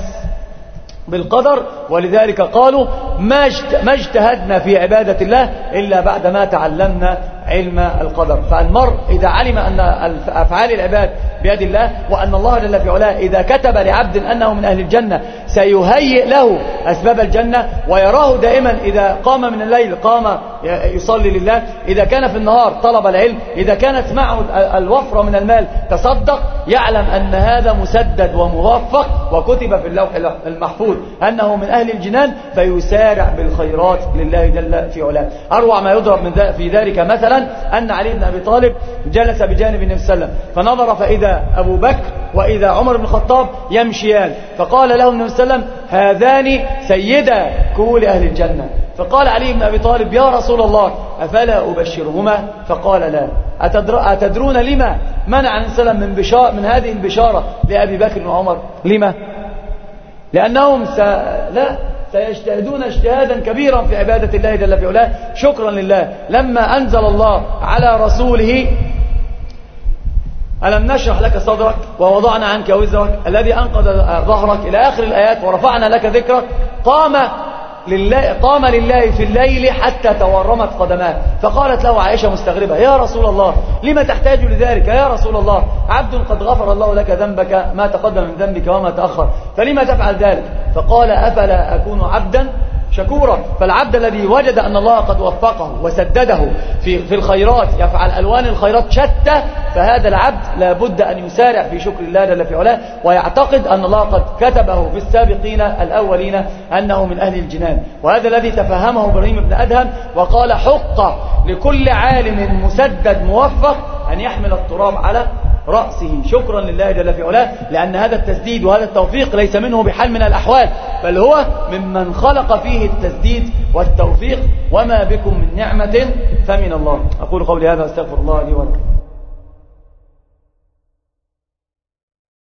بالقدر، ولذلك قالوا ما اجتهدنا في عبادة الله إلا بعدما تعلمنا علم القدر. فالمرء إذا علم أن أفعال العباد بيد الله وأن الله جل في علاه إذا كتب لعبد أنه من أهل الجنة سيهيئ له أسباب الجنة، ويراه دائما إذا قام من الليل قام يصلي لله، إذا كان في النهار طلب العلم، إذا كانت معه الوفرة من المال تصدق، يعلم أن هذا مسدد وموفق وكتب في اللوح المحفوظ أنه من أهل الجنان، فيسارع بالخيرات لله جل في علاه. أروع ما يضرب من في ذلك مثلا أن علي بن أبي طالب جلس بجانب النبي صلى الله عليه وسلم فنظر فإذا أبو بكر وإذا عمر بن الخطاب يمشيان، فقال له النبي صلى الله عليه وسلم هذان سيدا كهول أهل الجنة. فقال علي بن أبي طالب يا رسول الله أفلا أبشرهما؟ فقال لا. أتدرون لما منع النبي صلى الله عليه وسلم من, بشار من هذه البشارة لأبي بكر وعمر؟ لما؟ لأنهم س... لا سيجتهدون اجتهادا كبيرا في عبادة الله جل في علاه شكرا لله. لما أنزل الله على رسوله ألم نشرح لك صدرك ووضعنا عنك وزرك الذي أنقذ ظهرك إلى آخر الآيات ورفعنا لك ذكرك، قام لله, قام لله في الليل حتى تورمت قدماه. فقالت له عائشة مستغربة يا رسول الله لما تحتاج لذلك يا رسول الله؟ عبد قد غفر الله لك ذنبك ما تقدم من ذنبك وما تأخر، فلما تفعل ذلك؟ فقال أفلا أكون عبدا شكورا. فالعبد الذي وجد أن الله قد وفقه وسدده في في الخيرات يفعل ألوان الخيرات شتى، فهذا العبد لابد أن يسارع في شكر الله جل في علاه ويعتقد أن الله قد كتبه في السابقين الأولين أنه من أهل الجنان. وهذا الذي تفهمه إبراهيم بن أدهم وقال حق لكل عالم مسدد موفق أن يحمل التراب على رأسه شكرا لله جل في علاه، لأن هذا التسديد وهذا التوفيق ليس منه بحال من الأحوال، بل هو ممن خلق فيه التسديد والتوفيق، وما بكم من نعمة فمن الله. أقول قولي هذا واستغفر الله لي ولكم.